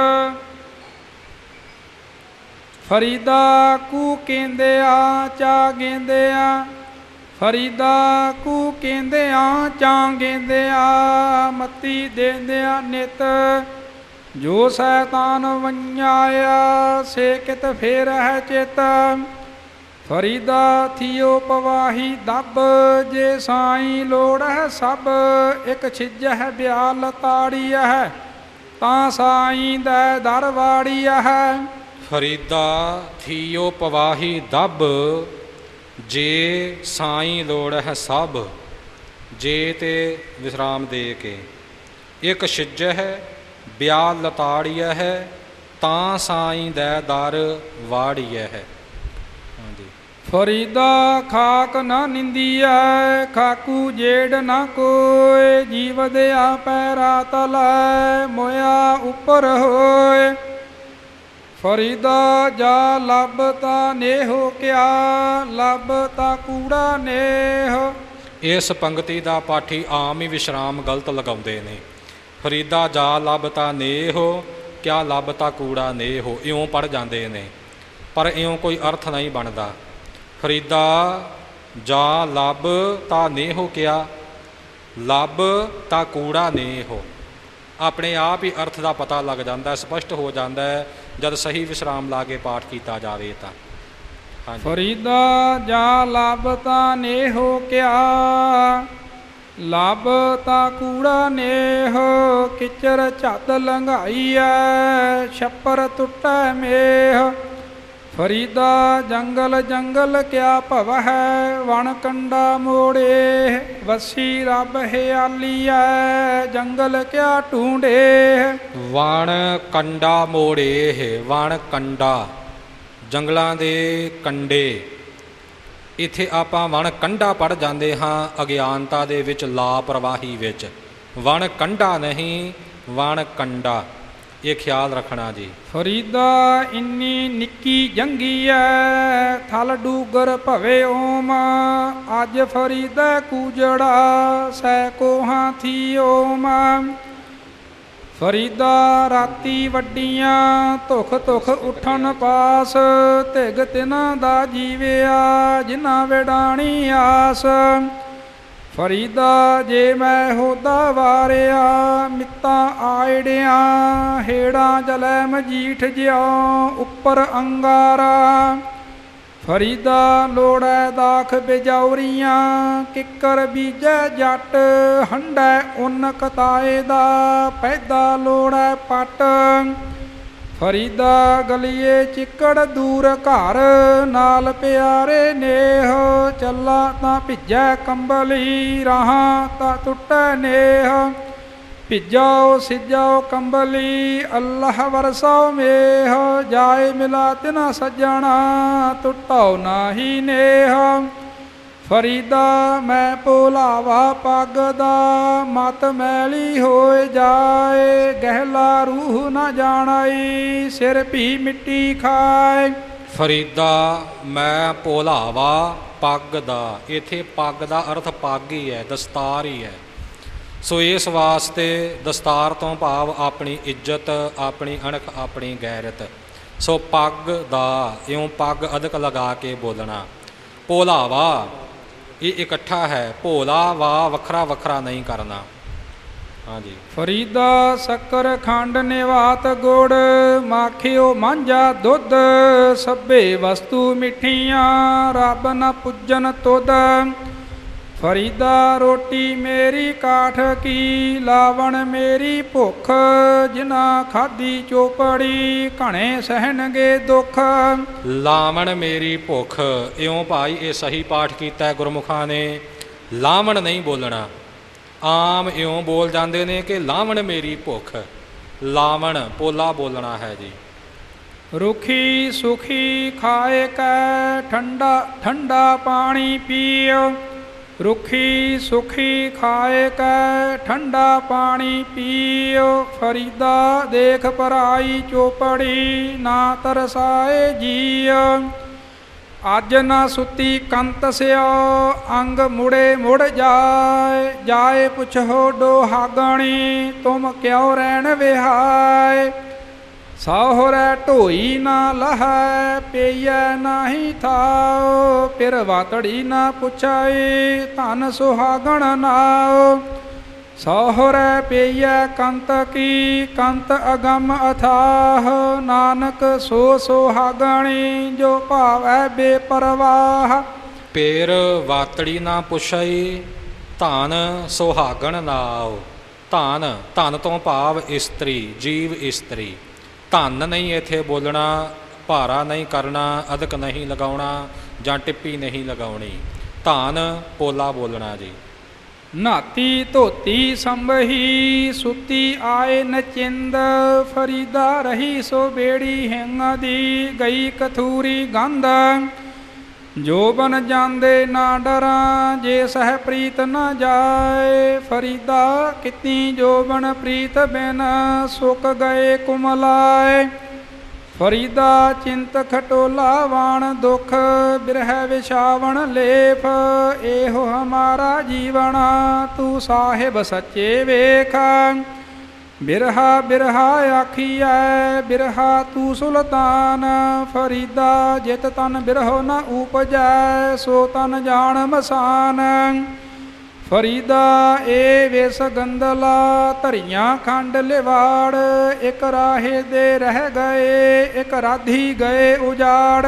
ਫਰੀਦਾ ਕੂ ਕਹਿੰਦਿਆ ਚਾ ਗੇਂਦਿਆ। ਫਰੀਦਾ ਕੂ ਕਹਿੰਦਿਆਂ ਚਾਂ ਗੇਂਦਿਆਂ, ਮੱਤੀ ਦੇਂਦਿਆਂ ਨਿਤ। ਜੋ ਸੈਤਾਨ ਵੰਜਾਇਆ, ਸੇ ਕਿਤ ਫੇਰ ਹੈ ਚਿਤ। ਫਰੀਦਾ ਥੀਓ ਪਵਾਹੀ ਦੱਬ, ਜੇ ਸਾਈਂ ਲੋੜ ਹੈ ਸਭ। ਇੱਕ ਛਿਜਹਿ ਬਿਆਲ ਤਾੜੀਐ, ਤਾਂ ਸਾਈਂ ਦੈ ਦਰ ਵਾੜੀਐ। ਫਰੀਦਾ ਥੀਓ ਪਵਾਹੀ ਦੱਬ, ਜੇ ਸਾਈਂ ਲੋੜ ਹੈ ਸਭ। ਜੇ ਤੇ ਵਿਸਰਾਮ ਦੇ ਕੇ। ਇੱਕ ਛਿਜਹਿ ਹੈ ਬਿਆਲ ਲਤਾੜੀਐ ਹੈ, ਤਾਂ ਸਾਈਂ ਦੈ ਦਰ ਵਾੜੀਐ ਹੈ। ਹਾਂਜੀ। ਫਰੀਦਾ ਖਾਕ ਨਾ ਨਿੰਦੀਐ, ਖਾਕੂ ਜੇੜ ਨਾ ਕੋਇ। ਜੀਵਦਿਆ ਪੈਰਾ ਤਲੈ, ਮੋਇਆ ਉੱਪਰ ਹੋਏ। ਫਰੀਦਾ ਜਾ ਲੱਭ ਤਾ ਨੇਹੋ ਕਿਆ, ਲੱਭ ਤਾ ਕੂੜਾ ਨੇਹ। ਇਸ ਪੰਗਤੀ ਦਾ ਪਾਠੀ ਆਮ ਹੀ ਵਿਸ਼ਰਾਮ ਗਲਤ ਲਗਾਉਂਦੇ ਨੇ। ਫਰੀਦਾ ਜਾ ਲੱਭਤਾ ਨੇਹੋ, ਕਿਆ ਲੱਭਤਾ ਕੂੜਾ ਨੇਹੋ, ਇਉਂ ਪੜ੍ਹ ਜਾਂਦੇ ਨੇ, ਪਰ ਇਉਂ ਕੋਈ ਅਰਥ ਨਹੀਂ ਬਣਦਾ। ਫਰੀਦਾ ਜਾ ਲੱਭ ਤਾ ਨੇਹੋ, ਕਿਆ ਲੱਭ ਤਾ ਕੂੜਾ ਨੇਹੋ, ਆਪਣੇ ਆਪ ਹੀ ਅਰਥ ਦਾ ਪਤਾ ਲੱਗ ਜਾਂਦਾ, ਸਪਸ਼ਟ ਹੋ ਜਾਂਦਾ ਹੈ ਜਦ ਸਹੀ ਵਿਸ਼ਰਾਮ ਲਾ ਕੇ ਪਾਠ ਕੀਤਾ ਜਾਵੇ ਤਾਂ। ਹਾਂਜੀ। ਫਰੀਦਾ ਜਾ ਲੱਭਤਾ ਨੇਹੋ, ਕਿਆ ਲੱਭਤਾ ਕੂੜਾ ਨੇਹ, ਕਿਚਰ ਝੱਦ ਲੰਘਾਈਐ ਛੱਪਰ ਟੁੱਟੈ ਮੇਹ। ਫਰੀਦਾ ਜੰਗਲ ਜੰਗਲ ਕਿਆ ਭਵ ਹੈ, ਵਣ ਕੰਡਾ ਮੋੜੇ ਵਸੀ ਰੱਬ ਹਿਆਲੀਐ, ਜੰਗਲ ਕਿਆ ਢੂੰਡੇ। ਵਣ ਕੰਡਾ ਮੋੜੇ, ਵਣ ਕੰਡਾ ਜੰਗਲਾਂ ਦੇ ਕੰਡੇ, ਇੱਥੇ ਆਪਾਂ ਵਣ ਕੰਡਾ ਪੜ੍ਹ ਜਾਂਦੇ ਹਾਂ ਅਗਿਆਨਤਾ ਦੇ ਵਿੱਚ, ਲਾਪਰਵਾਹੀ ਵਿੱਚ। ਵਣ ਕੰਡਾ ਨਹੀਂ, ਵਣ ਕੰਡਾ, ਇਹ ਖਿਆਲ ਰੱਖਣਾ ਜੀ। ਫਰੀਦਾ ਇੰਨੀ ਨਿੱਕੀ ਜੰਗੀ ਐ, ਥਲ ਡੂਗਰ ਭਵੇ ਓਮ, ਅੱਜ ਫਰੀਦਾ ਕੂਜੜਾ ਸੈ ਕੋਹਾਂ ਥੀ ਓਮ। ਫਰੀਦਾ ਰਾਤੀ ਵੱਡੀਆਂ ਧੁਖ ਧੁਖ ਉੱਠਣ ਪਾਸ, ਧਿਗ ਤਿਨਾਂ ਦਾ ਜੀਵਿਆ ਜਿਨ੍ਹਾਂ ਵਿਡਾਣੀ ਆਸ। ਫਰੀਦਾ ਜੇ ਮੈਂ ਹੋਦਾ ਵਾਰਿਆ, ਮਿੱਤਾਂ ਆਇੜਿਆਂ ਹੇੜਾਂ ਜਲੈ ਮਜੀਠ ਜਿਉ ਉੱਪਰ ਅੰਗਾਰਾ। ਫਰੀਦਾ ਲੋੜੈ ਦਾਖ ਬਿਜੌਰੀਆਂ, ਕਿੱਕਰ ਬੀਜੈ ਜੱਟ ਹੰਡੈ ਉੱਨ ਕਤਾਏ ਦਾ, ਪੈਦਾ ਲੋੜੈ ਪੱਟ। ਫਰੀਦਾ ਗਲੀਏ ਚਿੱਕੜ ਦੂਰ ਘਰ, ਨਾਲ ਪਿਆਰੇ ਨੇਹ, ਚੱਲਾ ਤਾਂ ਭਿੱਜੈ ਕੰਬਲੀ ਰਾਹਾਂ ਤਾਂ ਟੁੱਟੈ ਨੇਹ। ਭਿੱਜੋ ਸਿੱਜੋ ਕੰਬਲੀ ਅੱਲਾਹ ਵਰਸਾਓ ਮੇਹ, ਜਾਏ ਮਿਲਾ ਤਿਨਾ ਸੱਜਣਾ ਟੁੱਟਾਓ ਨਾਹੀ ਨੇਹ। ਫਰੀਦਾ ਮੈਂ ਭੁਲਾਵਾ ਪੱਗ ਦਾ, ਮਤ ਮੈਲੀ ਹੋਏ ਜਾਏ, ਗਹਿਲਾ ਰੂਹ ਨਾ ਜਾਣਾਈ ਸਿਰ ਭੀ ਮਿੱਟੀ ਖਾਏ। ਫਰੀਦਾ ਮੈਂ ਭੁਲਾਵਾ ਪੱਗ ਦਾ, ਇੱਥੇ ਪੱਗ ਦਾ ਅਰਥ ਪੱਗ ਹੀ ਹੈ, ਦਸਤਾਰ ਹੀ ਹੈ। ਸੋ ਇਸ ਵਾਸਤੇ ਦਸਤਾਰ ਤੋਂ ਭਾਵ ਆਪਣੀ ਇੱਜ਼ਤ, ਆਪਣੀ ਅਣਖ, ਆਪਣੀ ਗੈਰਤ। ਸੋ ਪੱਗ ਦਾ, ਇਉਂ ਪੱਗ ਅਧਿਕ ਲਗਾ ਕੇ ਬੋਲਣਾ। ਭੋਲਾਵਾ ਇਹ ਇਕੱਠਾ ਹੈ, ਭੋਲਾ ਵਾ ਵੱਖਰਾ ਵੱਖਰਾ ਨਹੀਂ ਕਰਨਾ। ਹਾਂਜੀ। ਫਰੀਦਾ ਸ਼ੱਕਰ ਖੰਡ ਨਿਵਾਤ ਗੁੜ, ਮਾਖਿਓ ਮਾਂਝਾ ਦੁੱਧ, ਸਭੇ ਵਸਤੂ ਮਿੱਠੀਆਂ ਰੱਬ ਨ ਪੁੱਜਨ ਤੁਧ। ਫਰੀਦਾ ਰੋਟੀ ਮੇਰੀ ਕਾਠ ਕੀ, ਲਾਵਣ ਮੇਰੀ ਭੁੱਖ, ਜਿਨ੍ਹਾਂ ਖਾਧੀ ਚੋਪੜੀ ਘਣੇ ਸਹਿਣਗੇ ਦੁੱਖ। ਲਾਵਣ ਮੇਰੀ ਭੁੱਖ, ਇਉਂ ਭਾਈ ਇਹ ਸਹੀ ਪਾਠ ਕੀਤਾ ਗੁਰਮੁਖਾਂ ਨੇ, ਲਾਵਣ ਨਹੀਂ ਬੋਲਣਾ। ਆਮ ਇਉਂ ਬੋਲ ਜਾਂਦੇ ਨੇ ਕਿ ਲਾਵਣ ਮੇਰੀ ਭੁੱਖ, ਲਾਵਣ ਪੋਲਾ ਬੋਲਣਾ ਹੈ ਜੀ। ਰੁਖੀ ਸੁਖੀ ਖਾਏ ਕੈ, ਠੰਡਾ ਠੰਡਾ ਪਾਣੀ ਪੀਓ, ਰੁਖੀ ਸੁਖੀ ਖਾਏ ਕੈ ਠੰਡਾ ਪਾਣੀ ਪੀਓ। ਫਰੀਦਾ ਦੇਖ ਪਰਾਈ ਚੋਪੜੀ ਨਾ ਤਰਸਾਏ ਜੀਓ, ਅੱਜ ਨਾ ਸੁੱਤੀ ਕੰਤ ਸਿਓ ਅੰਗ ਮੁੜੇ ਮੁੜ ਜਾਏ। ਜਾਏ ਪੁੱਛੋ ਡੋਹਾਗਣੀ ਤੁਮ ਕਿਉ ਰਹਿਣ ਵਿਹਾਏ, ਸਹੁਰੈ ਢੋਈ ਨਾ ਲਹੈ ਪਈਐ ਨਾਹੀ ਥਾਓ। ਫਿਰ ਵਾਤੜੀ ਨਾ ਪੁੱਛਾਈ ਧਨ ਸੁਹਾਗਣ ਨਾਓ, ਸਹੁਰੈ ਪਈਐ ਕੰਤ ਕੀ ਕੰਤ ਅਗਮ ਅਥਾਹ। ਨਾਨਕ ਸੋ ਸੁਹਾਗਣੀ ਜੋ ਭਾਵੈ ਬੇਪਰਵਾਹ। ਪੇਰ ਵਾਤੜੀ ਨਾ ਪੁੱਛਾਈ ਧਨ ਸੁਹਾਗਣ ਨਾਓ। ਧਨ, ਧਨ ਤੋਂ ਭਾਵ ਇਸਤਰੀ, ਜੀਵ ਇਸਤਰੀ। ਧਨ ਨਹੀਂ ਇੱਥੇ ਬੋਲਣਾ, ਭਾਰਾ ਨਹੀਂ ਕਰਨਾ, ਅਧਿਕ ਨਹੀਂ ਲਗਾਉਣਾ ਜਾਂ ਟਿੱਪੀ ਨਹੀਂ ਲਗਾਉਣੀ। ਧਨ ਪੋਲਾ ਬੋਲਣਾ ਜੀ। ਨਾਤੀ ਧੋਤੀ ਸੰਭਹੀ ਸੁੱਤੀ ਆਏ ਨਚਿੰਦ, ਫਰੀਦਾ ਰਹੀ ਸੋ ਬੇੜੀ ਹਿੰਗ ਦੀ ਗਈ ਕਥੂਰੀ ਗੰਧ। ਜੋ ਬਨ ਜਾਂਦੇ ਨਾ ਡਰਾਂ ਜੇ ਸਹਿ ਪ੍ਰੀਤ ਨਾ ਜਾਏ, ਫਰੀਦਾ ਕਿਤੀ ਜੋ ਬਨ ਪ੍ਰੀਤ ਬਿਨ ਸੁੱਕ ਗਏ ਕੁਮਲਾਏ। ਫਰੀਦਾ ਚਿੰਤ ਖਟੋਲਾ ਵਾਣ ਦੁਖ ਬਿਰਹਿ ਵਿਛਾਵਣ ਲੇਫ ਇਹੋ ਹਮਾਰਾ ਜੀਵਨ ਤੂੰ ਸਾਹਿਬ ਸੱਚੇ ਵੇਖ ਬਿਰਹਾ ਬਿਰਹਾ ਆਖੀਐ ਬਿਰਹਾ ਤੂੰ ਸੁਲਤਾਨ ਫਰੀਦਾ ਜਿਤ ਤਨ ਬਿਰਹੋ ਨ ਊਪਜੈ ਸੋ ਤਨ ਜਾਣ ਮਸਾਨ ਫਰੀਦਾ ਏ ਵਿਸ ਗੰਦਲਾ ਧਰੀਆਂ ਖੰਡ ਲਿਵਾੜ ਇੱਕ ਰਾਹੇ ਦੇ ਰਹਿ ਗਏ ਇੱਕ ਰਾਧੀ ਗਏ ਉਜਾੜ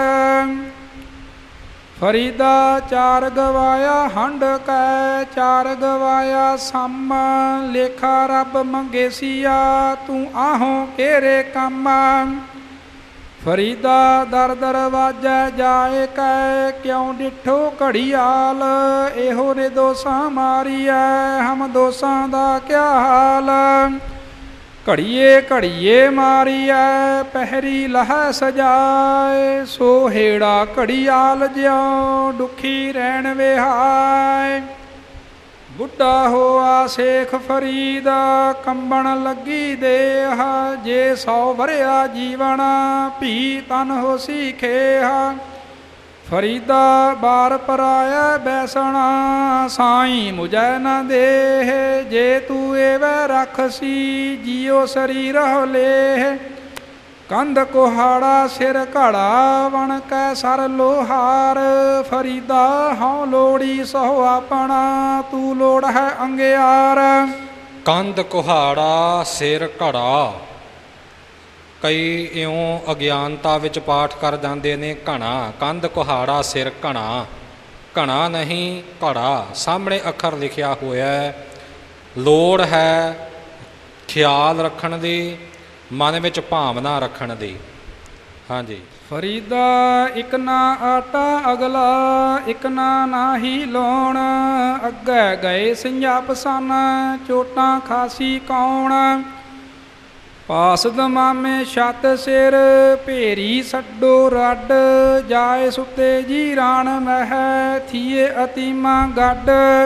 ਫਰੀਦਾ ਚਾਰ ਗਵਾਇਆ ਹੰਡ ਕੈ ਚਾਰ ਗਵਾਇਆ ਸਮ ਲੇਖਾ ਰੱਬ ਮੰਗੇਸੀਆ ਤੂੰ ਆਹੋਂ ਕਿਹੜੇ ਕੰਮ ਫਰੀਦਾ ਦਰ ਦਰਵਾਜੈ ਜਾਏ ਕੈ ਕਿਉਂ ਡਿਠੋ ਘੜੀਆਲ ਇਹੋ ਨੇ ਦੋਸਾਂ ਮਾਰੀਐ ਹਮ ਦੋਸਾਂ ਦਾ ਕਿਆ ਹਾਲ ਘੜੀਏ ਘੜੀਏ ਮਾਰੀਐ ਪਹਿਰੀ ਲਹ ਸਜਾਏ ਸੋ ਹੇੜਾ ਘੜੀਆਲ ਜਿਉ ਦੁਖੀ ਰਹਿਣ ਵਿਹਾਏ ਬੁੱਢਾ ਹੋਆ ਸੇਖ ਫਰੀਦ ਕੰਬਣ ਲੱਗੀ ਦੇਹ ਜੇ 100 ਵਰਿਆ ਜੀਵਨ ਭੀ ਤਨ ਹੋਸੀ ਖੇਹ ਫਰੀਦਾ ਬਾਰ ਪਰਾਇਆ ਬੈਸਣਾ ਸਾਈਂ ਮੁਝੈ ਨ ਦੇਹ ਜੇ ਤੂੰ ਏਵੈ ਰਖਸੀ ਜੀਉ ਸਰੀਰ ਲੇਹ ਕੰਧ ਕੁਹਾੜਾ ਸਿਰ ਘੜਾ ਵਣ ਕੈ ਸਰ ਲੋਹਾਰ ਫਰੀਦਾ ਹਉ ਲੋੜੀ ਸਹੁ ਆਪਣਾ ਤੂੰ ਲੋੜ ਹੈ ਅੰਗਿਆਰ ਕੰਧ ਕੁਹਾੜਾ ਸਿਰ ਘੜਾ ਕਈ ਇਉਂ ਅਗਿਆਨਤਾ ਵਿੱਚ ਪਾਠ ਕਰ ਜਾਂਦੇ ਨੇ ਘਣਾ ਕੰਧ ਕੁਹਾੜਾ ਸਿਰ ਘਣਾ ਘਣਾ ਨਹੀਂ ਘੜਾ ਸਾਹਮਣੇ ਅੱਖਰ ਲਿਖਿਆ ਹੋਇਆ ਲੋੜ ਹੈ ਖਿਆਲ ਰੱਖਣ ਦੀ ਮਨ ਵਿੱਚ ਭਾਵਨਾ ਰੱਖਣ ਦੀ ਹਾਂਜੀ ਫਰੀਦਾ ਇੱਕ ਨਾ ਆਟਾ ਅਗਲਾ ਇੱਕ ਨਾ ਨਾਹੀ ਲਾਉਣ ਅੱਗੇ ਗਏ ਸਿੰਘਾਂ ਪਸੰਨ ਚੋਟਾਂ ਖਾਸੀ ਕੌਣ ਪਾਸ ਦਮਾਮੇ ਛੱਤ ਸਿਰ ਭੇਰੀ ਛੱਡੋ ਰੱਡ ਜਾਏ ਸੁੱਤੇ ਜੀ ਰਾਣ ਮਹਿ ਥੀਏ ਅਤੀਮਾ ਗੱਡ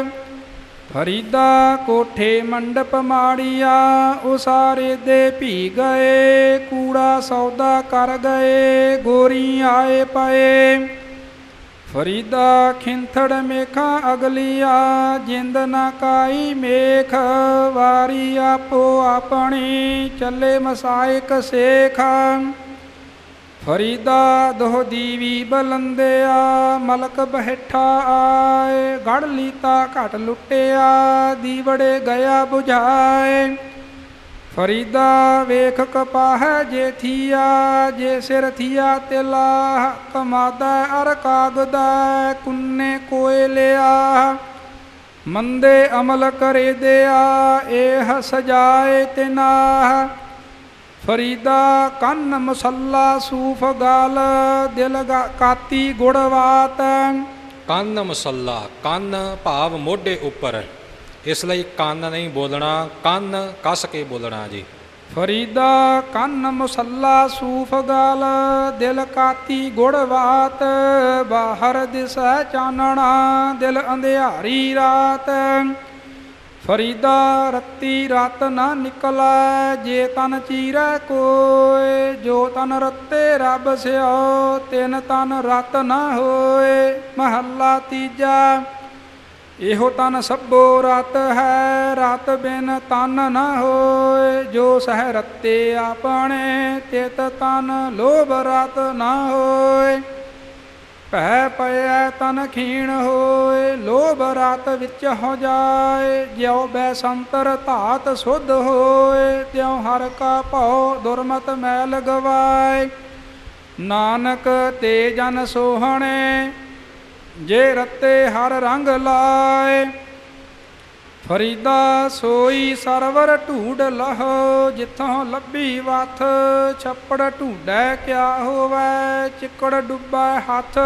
ਫਰੀਦਾ ਕੋਠੇ ਮੰਡਪ ਮਾੜੀਆ ਉਸਾਰੇ ਦੇ ਭੀ ਗਏ ਕੂੜਾ ਸੌਦਾ ਕਰ ਗਏ ਗੋਰੀ ਆਏ ਪਏ ਫਰੀਦਾ ਖਿੰਥੜ ਮੇਖਾਂ ਅਗਲੀਆ ਜਿੰਦ ਨਾ ਕਾਈ ਮੇਖ ਵਾਰੀ ਆਪੋ ਆਪਣੀ ਚੱਲੇ ਮਸਾਇਕ ਸੇਖ ਫਰੀਦਾ ਦੋਹ ਦੀਵੀ ਬਲੰਦਿਆ ਮਲਕ ਬਹਿਠਾ ਆਏ ਗੜ ਲੀਤਾ ਘਟ ਲੁੱਟਿਆ ਦੀਵੜੇ ਗਿਆ ਬੁਝਾਏ ਫਰੀਦਾ ਵੇਖ ਕਪਾਹ ਜੇ ਥੀਆ ਜੇ ਸਿਰ ਥੀਆ ਤਿਲਾ ਕਮਾਦਾ ਅਰ ਕਾਗਦਾ ਕੁੰਨੇ ਕੋਏ ਲਿਆ ਮੰਦੇ ਅਮਲ ਕਰੇ ਦਿਆ ਇਹ ਸਜਾਏ ਤਿਨਾ ਫਰੀਦਾ ਕੰਨ ਮਸੱਲਾ ਸੂਫ ਗਾਲ ਦਿਲ ਕਾਤੀ ਗੁੜਵਾਤ ਕੰਨ ਮਸੱਲਾ ਕੰਨ ਭਾਵ ਮੋਢੇ ਉੱਪਰ ਇਸ ਲਈ ਕੰਨ ਨਹੀਂ ਬੋਲਣਾ ਕੰਨ ਕੱਸ ਕੇ ਬੋਲਣਾ ਜੀ ਫਰੀਦਾ ਕੰਨ ਮਸੱਲਾ ਸੂਫ ਗਾਲ ਦਿਲ ਕਾਤੀ ਗੁੜਵਾਤ ਬਾਹਰ ਦਿਸੈ ਚਾਨਣਾ ਦਿਲ ਅੰਧਿਆਰੀ ਰਾਤ ਫਰੀਦਾ ਰੱਤੀ ਰਤ ਨਾ ਨਿਕਲੈ ਜੇ ਤਨ ਚੀਰੈ ਕੋਏ ਜੋ ਤਨ ਰੱਤੇ ਰੱਬ ਸਿਓ ਤਿਨ ਤਨ ਰਤ ਨਾ ਹੋਏ ਮਹੱਲਾ ਤੀਜਾ ਇਹੋ ਤਨ ਸਭੋ ਰਤ ਹੈ ਰਤ ਬਿਨ ਤਨ ਨ ਹੋਏ ਜੋ ਸਹਿ ਰੱਤੇ ਆਪਣੇ ਤਿਤ ਤਨ ਲੋਭ ਰਤ ਨ ਹੋਏ ਭੈ ਪਇਐ ਤਨ ਖੀਣ ਹੋਏ ਲੋਭ ਰਤ ਵਿੱਚ ਹੋ ਜਾਏ ਜਿਉ ਬੈਸੰਤਰ ਧਾਤ ਸੁਧ ਹੋਏ ਤਿਉ ਹਰ ਕਾ ਭਉ ਦੁਰਮਤ ਮੈਲ ਗਵਾਏ ਨਾਨਕ ਤੇ ਜਨ ਸੋਹਣੇ ਜੇ ਰੱਤੇ ਹਰ ਰੰਗ ਲਾਏ ਫਰੀਦਾ ਸੋਈ ਸਰਵਰ ਢੂਡ ਲਹੋ ਜਿੱਥੋਂ ਲੱਭੀ ਵਥ ਛੱਪੜ ਢੂਡੈ ਕਿਆ ਹੋਵੈ ਚਿੱਕੜ ਡੁੱਬੈ ਹੱਥ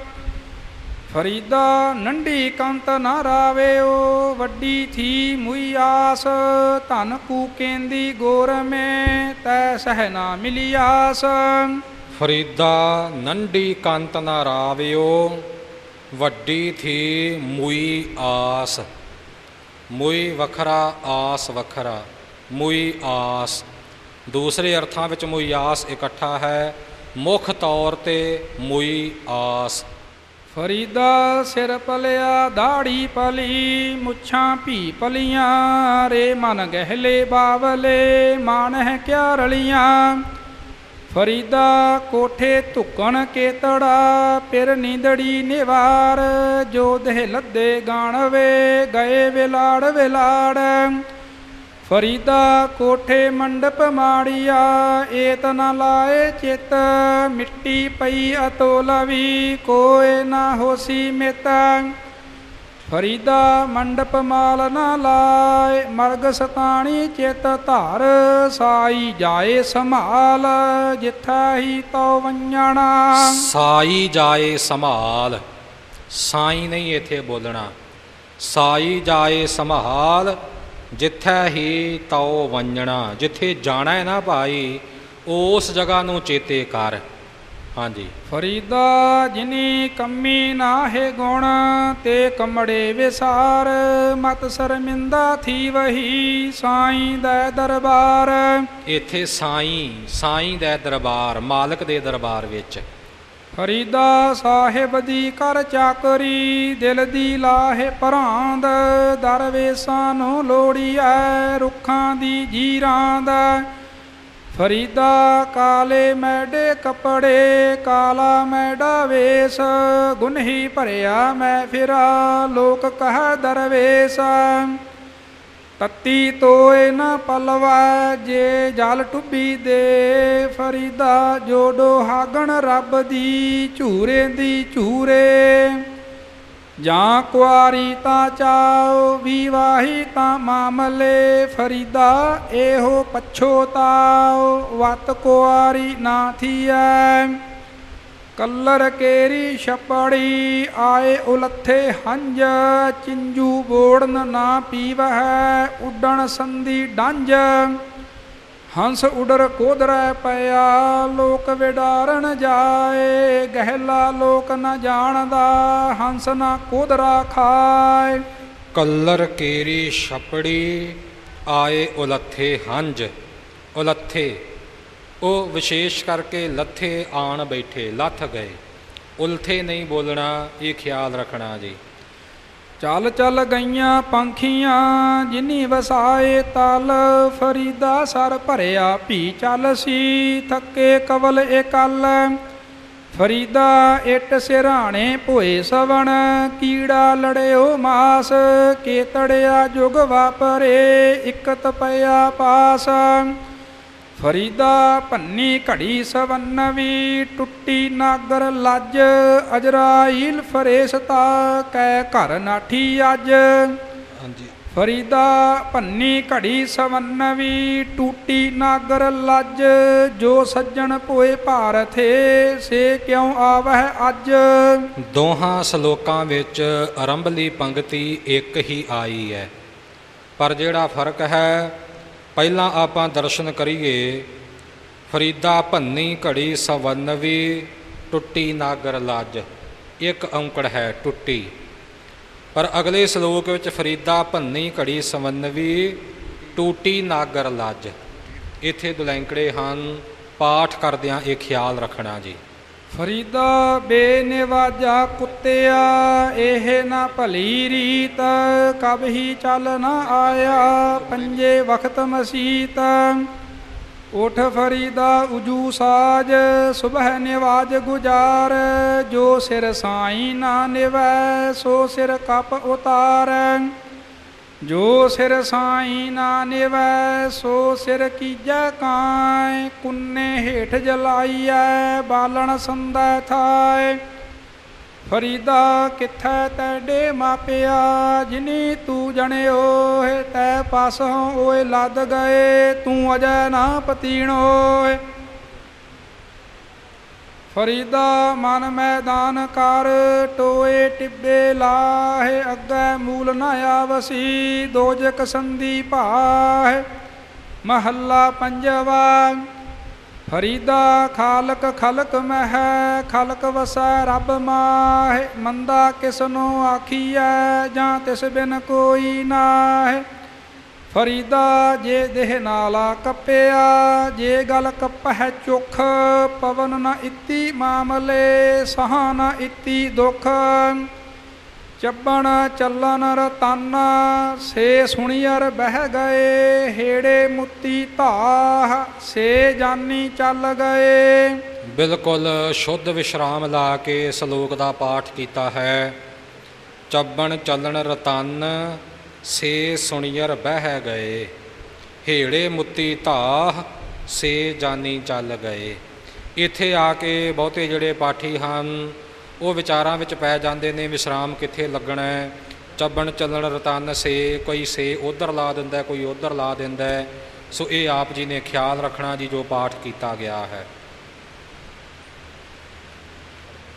ਫਰੀਦਾ ਨੰਢੀ ਕੰਤ ਨਾ ਰਾਵਿਓ ਵੱਡੀ ਥੀ ਮੁਈ ਆਸ ਧਨ ਕੂਕੇਂਦੀ ਗੋਰ ਮੇ ਤੈ ਸਹਿ ਨਾ ਮਿਲੀ ਆਸ ਫਰੀਦਾ ਨੰਢੀ ਕੰਤ ਨਾ ਰਾਵਿਓ ਵੱਡੀ ਥੀ ਮੁਈ ਆਸ ਮੁਈ ਵੱਖਰਾ ਆਸ ਵੱਖਰਾ ਮੁਈ ਆਸ ਦੂਸਰੇ ਅਰਥਾਂ ਵਿੱਚ ਮੁਈ ਆਸ ਇਕੱਠਾ ਹੈ ਮੁੱਖ ਤੌਰ ਤੇ ਮੂਈ ਆਸ। ਫਰੀਦਾ ਸਿਰ ਪਲਿਆ ਦਾੜੀ ਪਲੀ, ਮੁੱਛਾਂ ਭੀ ਪਲੀਆਂ, ਰੇ ਮਨ ਗਹਿਲੇ ਬਾਵਲੇ, ਮਾਨ ਹੈ ਕਿਆ ਰਲੀਆਂ। ਫਰੀਦਾ ਕੋਠੇ ਧੁੱਕਣ ਕੇਤੜਾ, ਪਿਰ ਨੀਂਦੜੀ ਨਿਵਾਰ, ਜੋ ਦੇਹ ਲੱਦੇ ਗਾਣਵੇ, ਗਏ ਵਿਲਾੜ ਵਿਲਾੜ। ਫਰੀਦਾ ਕੋਠੇ ਮੰਡਪ ਮਾੜੀਆ, ਏਤ ਨ ਲਾਏ ਚਿਤ, ਮਿੱਟੀ ਪਈ ਅਤੋਲਵੀ, ਕੋਏ ਨਾ ਹੋਸੀ ਮਿਤ। ਫਰੀਦਾ ਮੰਡਪ ਮਾਲ ਨਾ ਲਾਏ, ਮਰਗ ਸਤਾਣੀ ਚਿਤ ਧਾਰ, ਸਾਈ ਜਾਏ ਸੰਭਾਲ, ਜਿੱਥਾ ਹੀ ਤਉ ਵੰਜਣਾ। ਸਾਈ ਜਾਏ ਸੰਭਾਲ, ਸਾਈ ਨਹੀਂ ਇੱਥੇ ਬੋਲਣਾ, ਸਾਈ ਜਾਏ ਸੰਭਾਲ, ਜਿੱਥੈ ਹੀ ਤਉ ਵੰਜਣਾ। ਜਿੱਥੇ ਜਾਣਾ ਹੈ ਨਾ ਭਾਈ, ਉਸ ਜਗ੍ਹਾ ਨੂੰ ਚੇਤੇ ਕਰ। ਹਾਂਜੀ। ਫਰੀਦਾ ਜਿਨੀ ਕੰਮੀ ਨਾਹੇ ਗੁਣ, ਤੇ ਕਮੜੇ ਵਿਸਾਰ, ਮਤ ਸ਼ਰਮਿੰਦਾ ਥੀ ਵਹੀ, ਸਾਈਂ ਦੇ ਦਰਬਾਰ। ਇੱਥੇ ਸਾਈਂ ਦੇ ਦਰਬਾਰ, ਮਾਲਕ ਦੇ ਦਰਬਾਰ ਵਿੱਚ। ਫਰੀਦਾ ਸਾਹਿਬ ਦੀ ਕਰ ਚਾਕਰੀ, ਦਿਲ ਦੀ ਲਾਹੇ ਪਰਾਂਦ, ਦਰਵੇਸਾਂ ਨੂੰ ਲੋੜੀਐ, ਰੁੱਖਾਂ ਦੀ ਜੀਰਾਂਦ। ਫਰੀਦਾ ਕਾਲੇ ਮੈਡੇ ਕੱਪੜੇ, ਕਾਲਾ ਮੈਡਾ ਵੇਸ, ਗੁਨਹੀ ਭਰਿਆ ਮੈਂ ਫਿਰਾ, ਲੋਕ ਕਹਿ ਦਰਵੇਸ। ਤੱਤੀ ਤੋਏ ਨਾ ਪਲਵਾ, ਜੇ ਜਲ ਟੁੱਬੀ ਦੇ, ਫਰੀਦਾ ਜੋਡੋ ਹਾਗਣ ਰੱਬ ਦੀ, ਝੂਰੇ ਦੀ ਝੂਰੇ। ਜਾਂ ਕੁਆਰੀ ਤਾਂ ਚਾਓ, ਵਿਵਾਹੀ ਤਾਂ ਮਾਮਲੇ, ਫਰੀਦਾ ਇਹੋ ਪਛੋਤਾਓ, ਵਤ ਕੁਆਰੀ ਨਾ ਥੀਐ। ਕੱਲਰ ਕੇਰੀ ਛਪੜੀ, ਆਏ ਉਲੱਥੇ ਹੰਝ, ਚਿੰਜੂ ਬੋੜਨ ਨਾ ਪੀਵਹਿ, ਉੱਡਣ ਸੰਧੀ ਡੰਝ। ਹੰਸ ਉਡਰ ਕੋਧਰੈ ਪਿਆ, ਲੋਕ ਵਿਡਾਰਨ ਜਾਏ, ਗਹਿਲਾ ਲੋਕ ਨ ਜਾਣਦਾ, ਹੰਸ ਨਾ ਕੋਧਰਾ ਖਾਏ। ਕੱਲਰ ਕੇਰੀ ਛਪੜੀ, ਆਏ ਉਲੱਥੇ ਹੰਝ। ਉਲੱਥੇ ਉਹ ਵਿਸ਼ੇਸ਼ ਕਰਕੇ ਲੱਥੇ ਆਣ ਬੈਠੇ, ਲੱਥ ਗਏ। ਉਲਥੇ ਨਹੀਂ ਬੋਲਣਾ, ਇਹ ਖਿਆਲ ਰੱਖਣਾ ਜੀ। ਚੱਲ ਚੱਲ ਗਈਆਂ ਪੰਖੀਆਂ, ਜਿਨੀ ਵਸਾਏ ਤਲ, ਫਰੀਦਾ ਸਰ ਭਰਿਆ ਭੀ ਚੱਲ ਸੀ, ਥੱਕੇ ਕਵਲ ਇਕੱਲ। ਫਰੀਦਾ ਇੱਟ ਸਿਰਹਾਣੇ ਭੋਏ ਸਵਣ, ਕੀੜਾ ਲੜਿਓ ਮਾਸ, ਕੇਤੜਿਆ ਜੁਗ ਵਾਪਰੇ, ਇਕਤ ਪਿਆ ਪਾਸ। ਫਰੀਦਾ ਭੰਨੀ ਘੜੀ ਸਵੰਨਵੀ, ਟੁੱਟੀ ਨਾਗਰ ਲੱਜ, ਅਜਰਾਈਲ ਫਰੇਸਤਾ, ਕੈ ਘਰ ਨਾਠੀ ਅੱਜ। ਹਾਂਜੀ। ਫਰੀਦਾ ਭੰਨੀ ਘੜੀ ਸਵੰਨਵੀ, ਟੂਟੀ ਨਾਗਰ ਲੱਜ, ਜੋ ਸੱਜਣ ਭੋਏ ਭਾਰਥੇ, ਸੇ ਕਿਉਂ ਆਵਹਿ ਅੱਜ। ਦੋਹਾਂ ਸ਼ਲੋਕਾਂ ਵਿੱਚ ਆਰੰਭਲੀ ਪੰਕਤੀ ਇੱਕ ਹੀ ਆਈ ਹੈ, ਪਰ ਜਿਹੜਾ ਫਰਕ ਹੈ, ਪਹਿਲਾਂ ਆਪਾਂ ਦਰਸ਼ਨ ਕਰੀਏ। ਫਰੀਦਾ ਭੰਨੀ ਘੜੀ ਸਵੰਨਵੀ, ਟੁੱਟੀ ਨਾਗਰ ਲੱਜ, ਇੱਕ ਔਂਕੜ ਹੈ ਟੁੱਟੀ। ਪਰ ਅਗਲੇ ਸ਼ਲੋਕ ਵਿੱਚ ਫਰੀਦਾ ਭੰਨੀ ਘੜੀ ਸਵੰਨਵੀ, ਟੂਟੀ ਨਾਗਰ ਲੱਜ, ਇੱਥੇ ਦੁਲੈਂਕੜੇ ਹਨ। ਪਾਠ ਕਰਦਿਆਂ ਇਹ ਖਿਆਲ ਰੱਖਣਾ ਜੀ। ਫਰੀਦਾ ਬੇਨਿਵਾਜਾ ਕੁੱਤਿਆ, ਇਹ ਨਾ ਭਲੀ ਰੀਤ, ਕਬ ਹੀ ਚੱਲ ਨਾ ਆਇਆ, ਪੰਜੇ ਵਖਤ ਮਸੀਤ। ਉਠ ਫਰੀਦਾ ਉਜੂ ਸਾਜ, ਸੁਬਹ ਨਿਵਾਜ ਗੁਜਾਰ, ਜੋ ਸਿਰ ਸਾਈਂ ਨਾ ਨਿਵੈ, ਸੋ ਸਿਰ ਕਪ ਉਤਾਰ। ਜੋ ਸਿਰ ਸਾਈਂ ਨਾ ਨਿਵੈ, ਸੋ ਸਿਰ ਕੀਜੈ ਕਾਇ, ਕੁੰਨੇ ਹੇਠ ਜਲਾਈਐ, ਬਾਲਣ ਸੰਦੈ ਥਾਇ। ਫਰੀਦਾ ਕਿੱਥੈ ਤੈਡੇ ਮਾਪਿਆ, ਜਿਨੀ ਤੂੰ ਜਣਿਓ, ਤੈ ਪਾਸੋਂ ਓਏ ਲੱਦ ਗਏ, ਤੂੰ ਅਜੈ ਨਾ ਪਤੀਣੋ। ਫਰੀਦਾ ਮਨ ਮੈਦਾਨ ਕਰ, ਟੋਏ ਟਿੱਬੇ ਲਾਹੇ, ਅੱਗੇ ਮੂਲ ਨ ਆਵਸੀ, ਦੋਜਕ ਸੰਧੀ ਭਾਹੇ। ਮਹੱਲਾ ਪੰਜਵਾ। ਫਰੀਦਾ ਖਾਲਕ ਖਲਕ ਮਹਿ, ਖਲਕ ਵਸੈ ਰੱਬ ਮਾਹੇ, ਮੰਦਾ ਕਿਸ ਨੂੰ ਆਖੀਐ, ਜਾਂ ਤਿਸ ਬਿਨ ਕੋਈ ਨਾਹੇ। ਫਰੀਦਾ ਜੇ ਦੇਹ ਨਾਲਾ ਕੱਪਿਆ, ਜੇ ਗਲ ਕੱਪਹਿ ਚੁੱਖ, ਪਵਨ ਨ ਇਤੀ ਮਾਮਲੇ, ਸਹਾ ਨ ਇਤੀ ਦੁਖ। ਚੱਬਣ ਚੱਲਨ ਰਤਨ, ਸੇ ਸੁਣੀਅਰ ਬਹਿ ਗਏ, ਹੇੜੇ ਮੁੱਤੀ ਧਾਹ, ਸੇ ਜਾਨੀ ਚੱਲ ਗਏ। ਬਿਲਕੁਲ ਸ਼ੁੱਧ ਵਿਸ਼ਰਾਮ ਲਾ ਕੇ ਸਲੋਕ ਦਾ ਪਾਠ ਕੀਤਾ ਹੈ। ਚੱਬਣ ਚੱਲਣ ਰਤਨ, ਸੇ ਸੁਣੀਅਰ ਬਹਿ ਗਏ, ਹੇੜੇ ਮੁੱਤੀ ਧਾਹ, ਸੇ ਜਾਨੀ ਚੱਲ ਗਏ। ਇੱਥੇ ਆ ਕੇ ਬਹੁਤੇ ਜਿਹੜੇ ਪਾਠੀ ਹਨ ਉਹ ਵਿਚਾਰਾਂ ਵਿੱਚ ਪੈ ਜਾਂਦੇ ਨੇ, ਵਿਸ਼ਰਾਮ ਕਿੱਥੇ ਲੱਗਣਾ ਹੈ। ਚੱਬਣ ਚੱਲਣ ਰਤਨ, ਸੇ ਕੋਈ ਸੇ ਉੱਧਰ ਲਾ ਦਿੰਦਾ, ਕੋਈ ਉੱਧਰ ਲਾ ਦਿੰਦਾ। ਸੋ ਇਹ ਆਪ ਜੀ ਨੇ ਖਿਆਲ ਰੱਖਣਾ ਜੀ ਜੋ ਪਾਠ ਕੀਤਾ ਗਿਆ ਹੈ।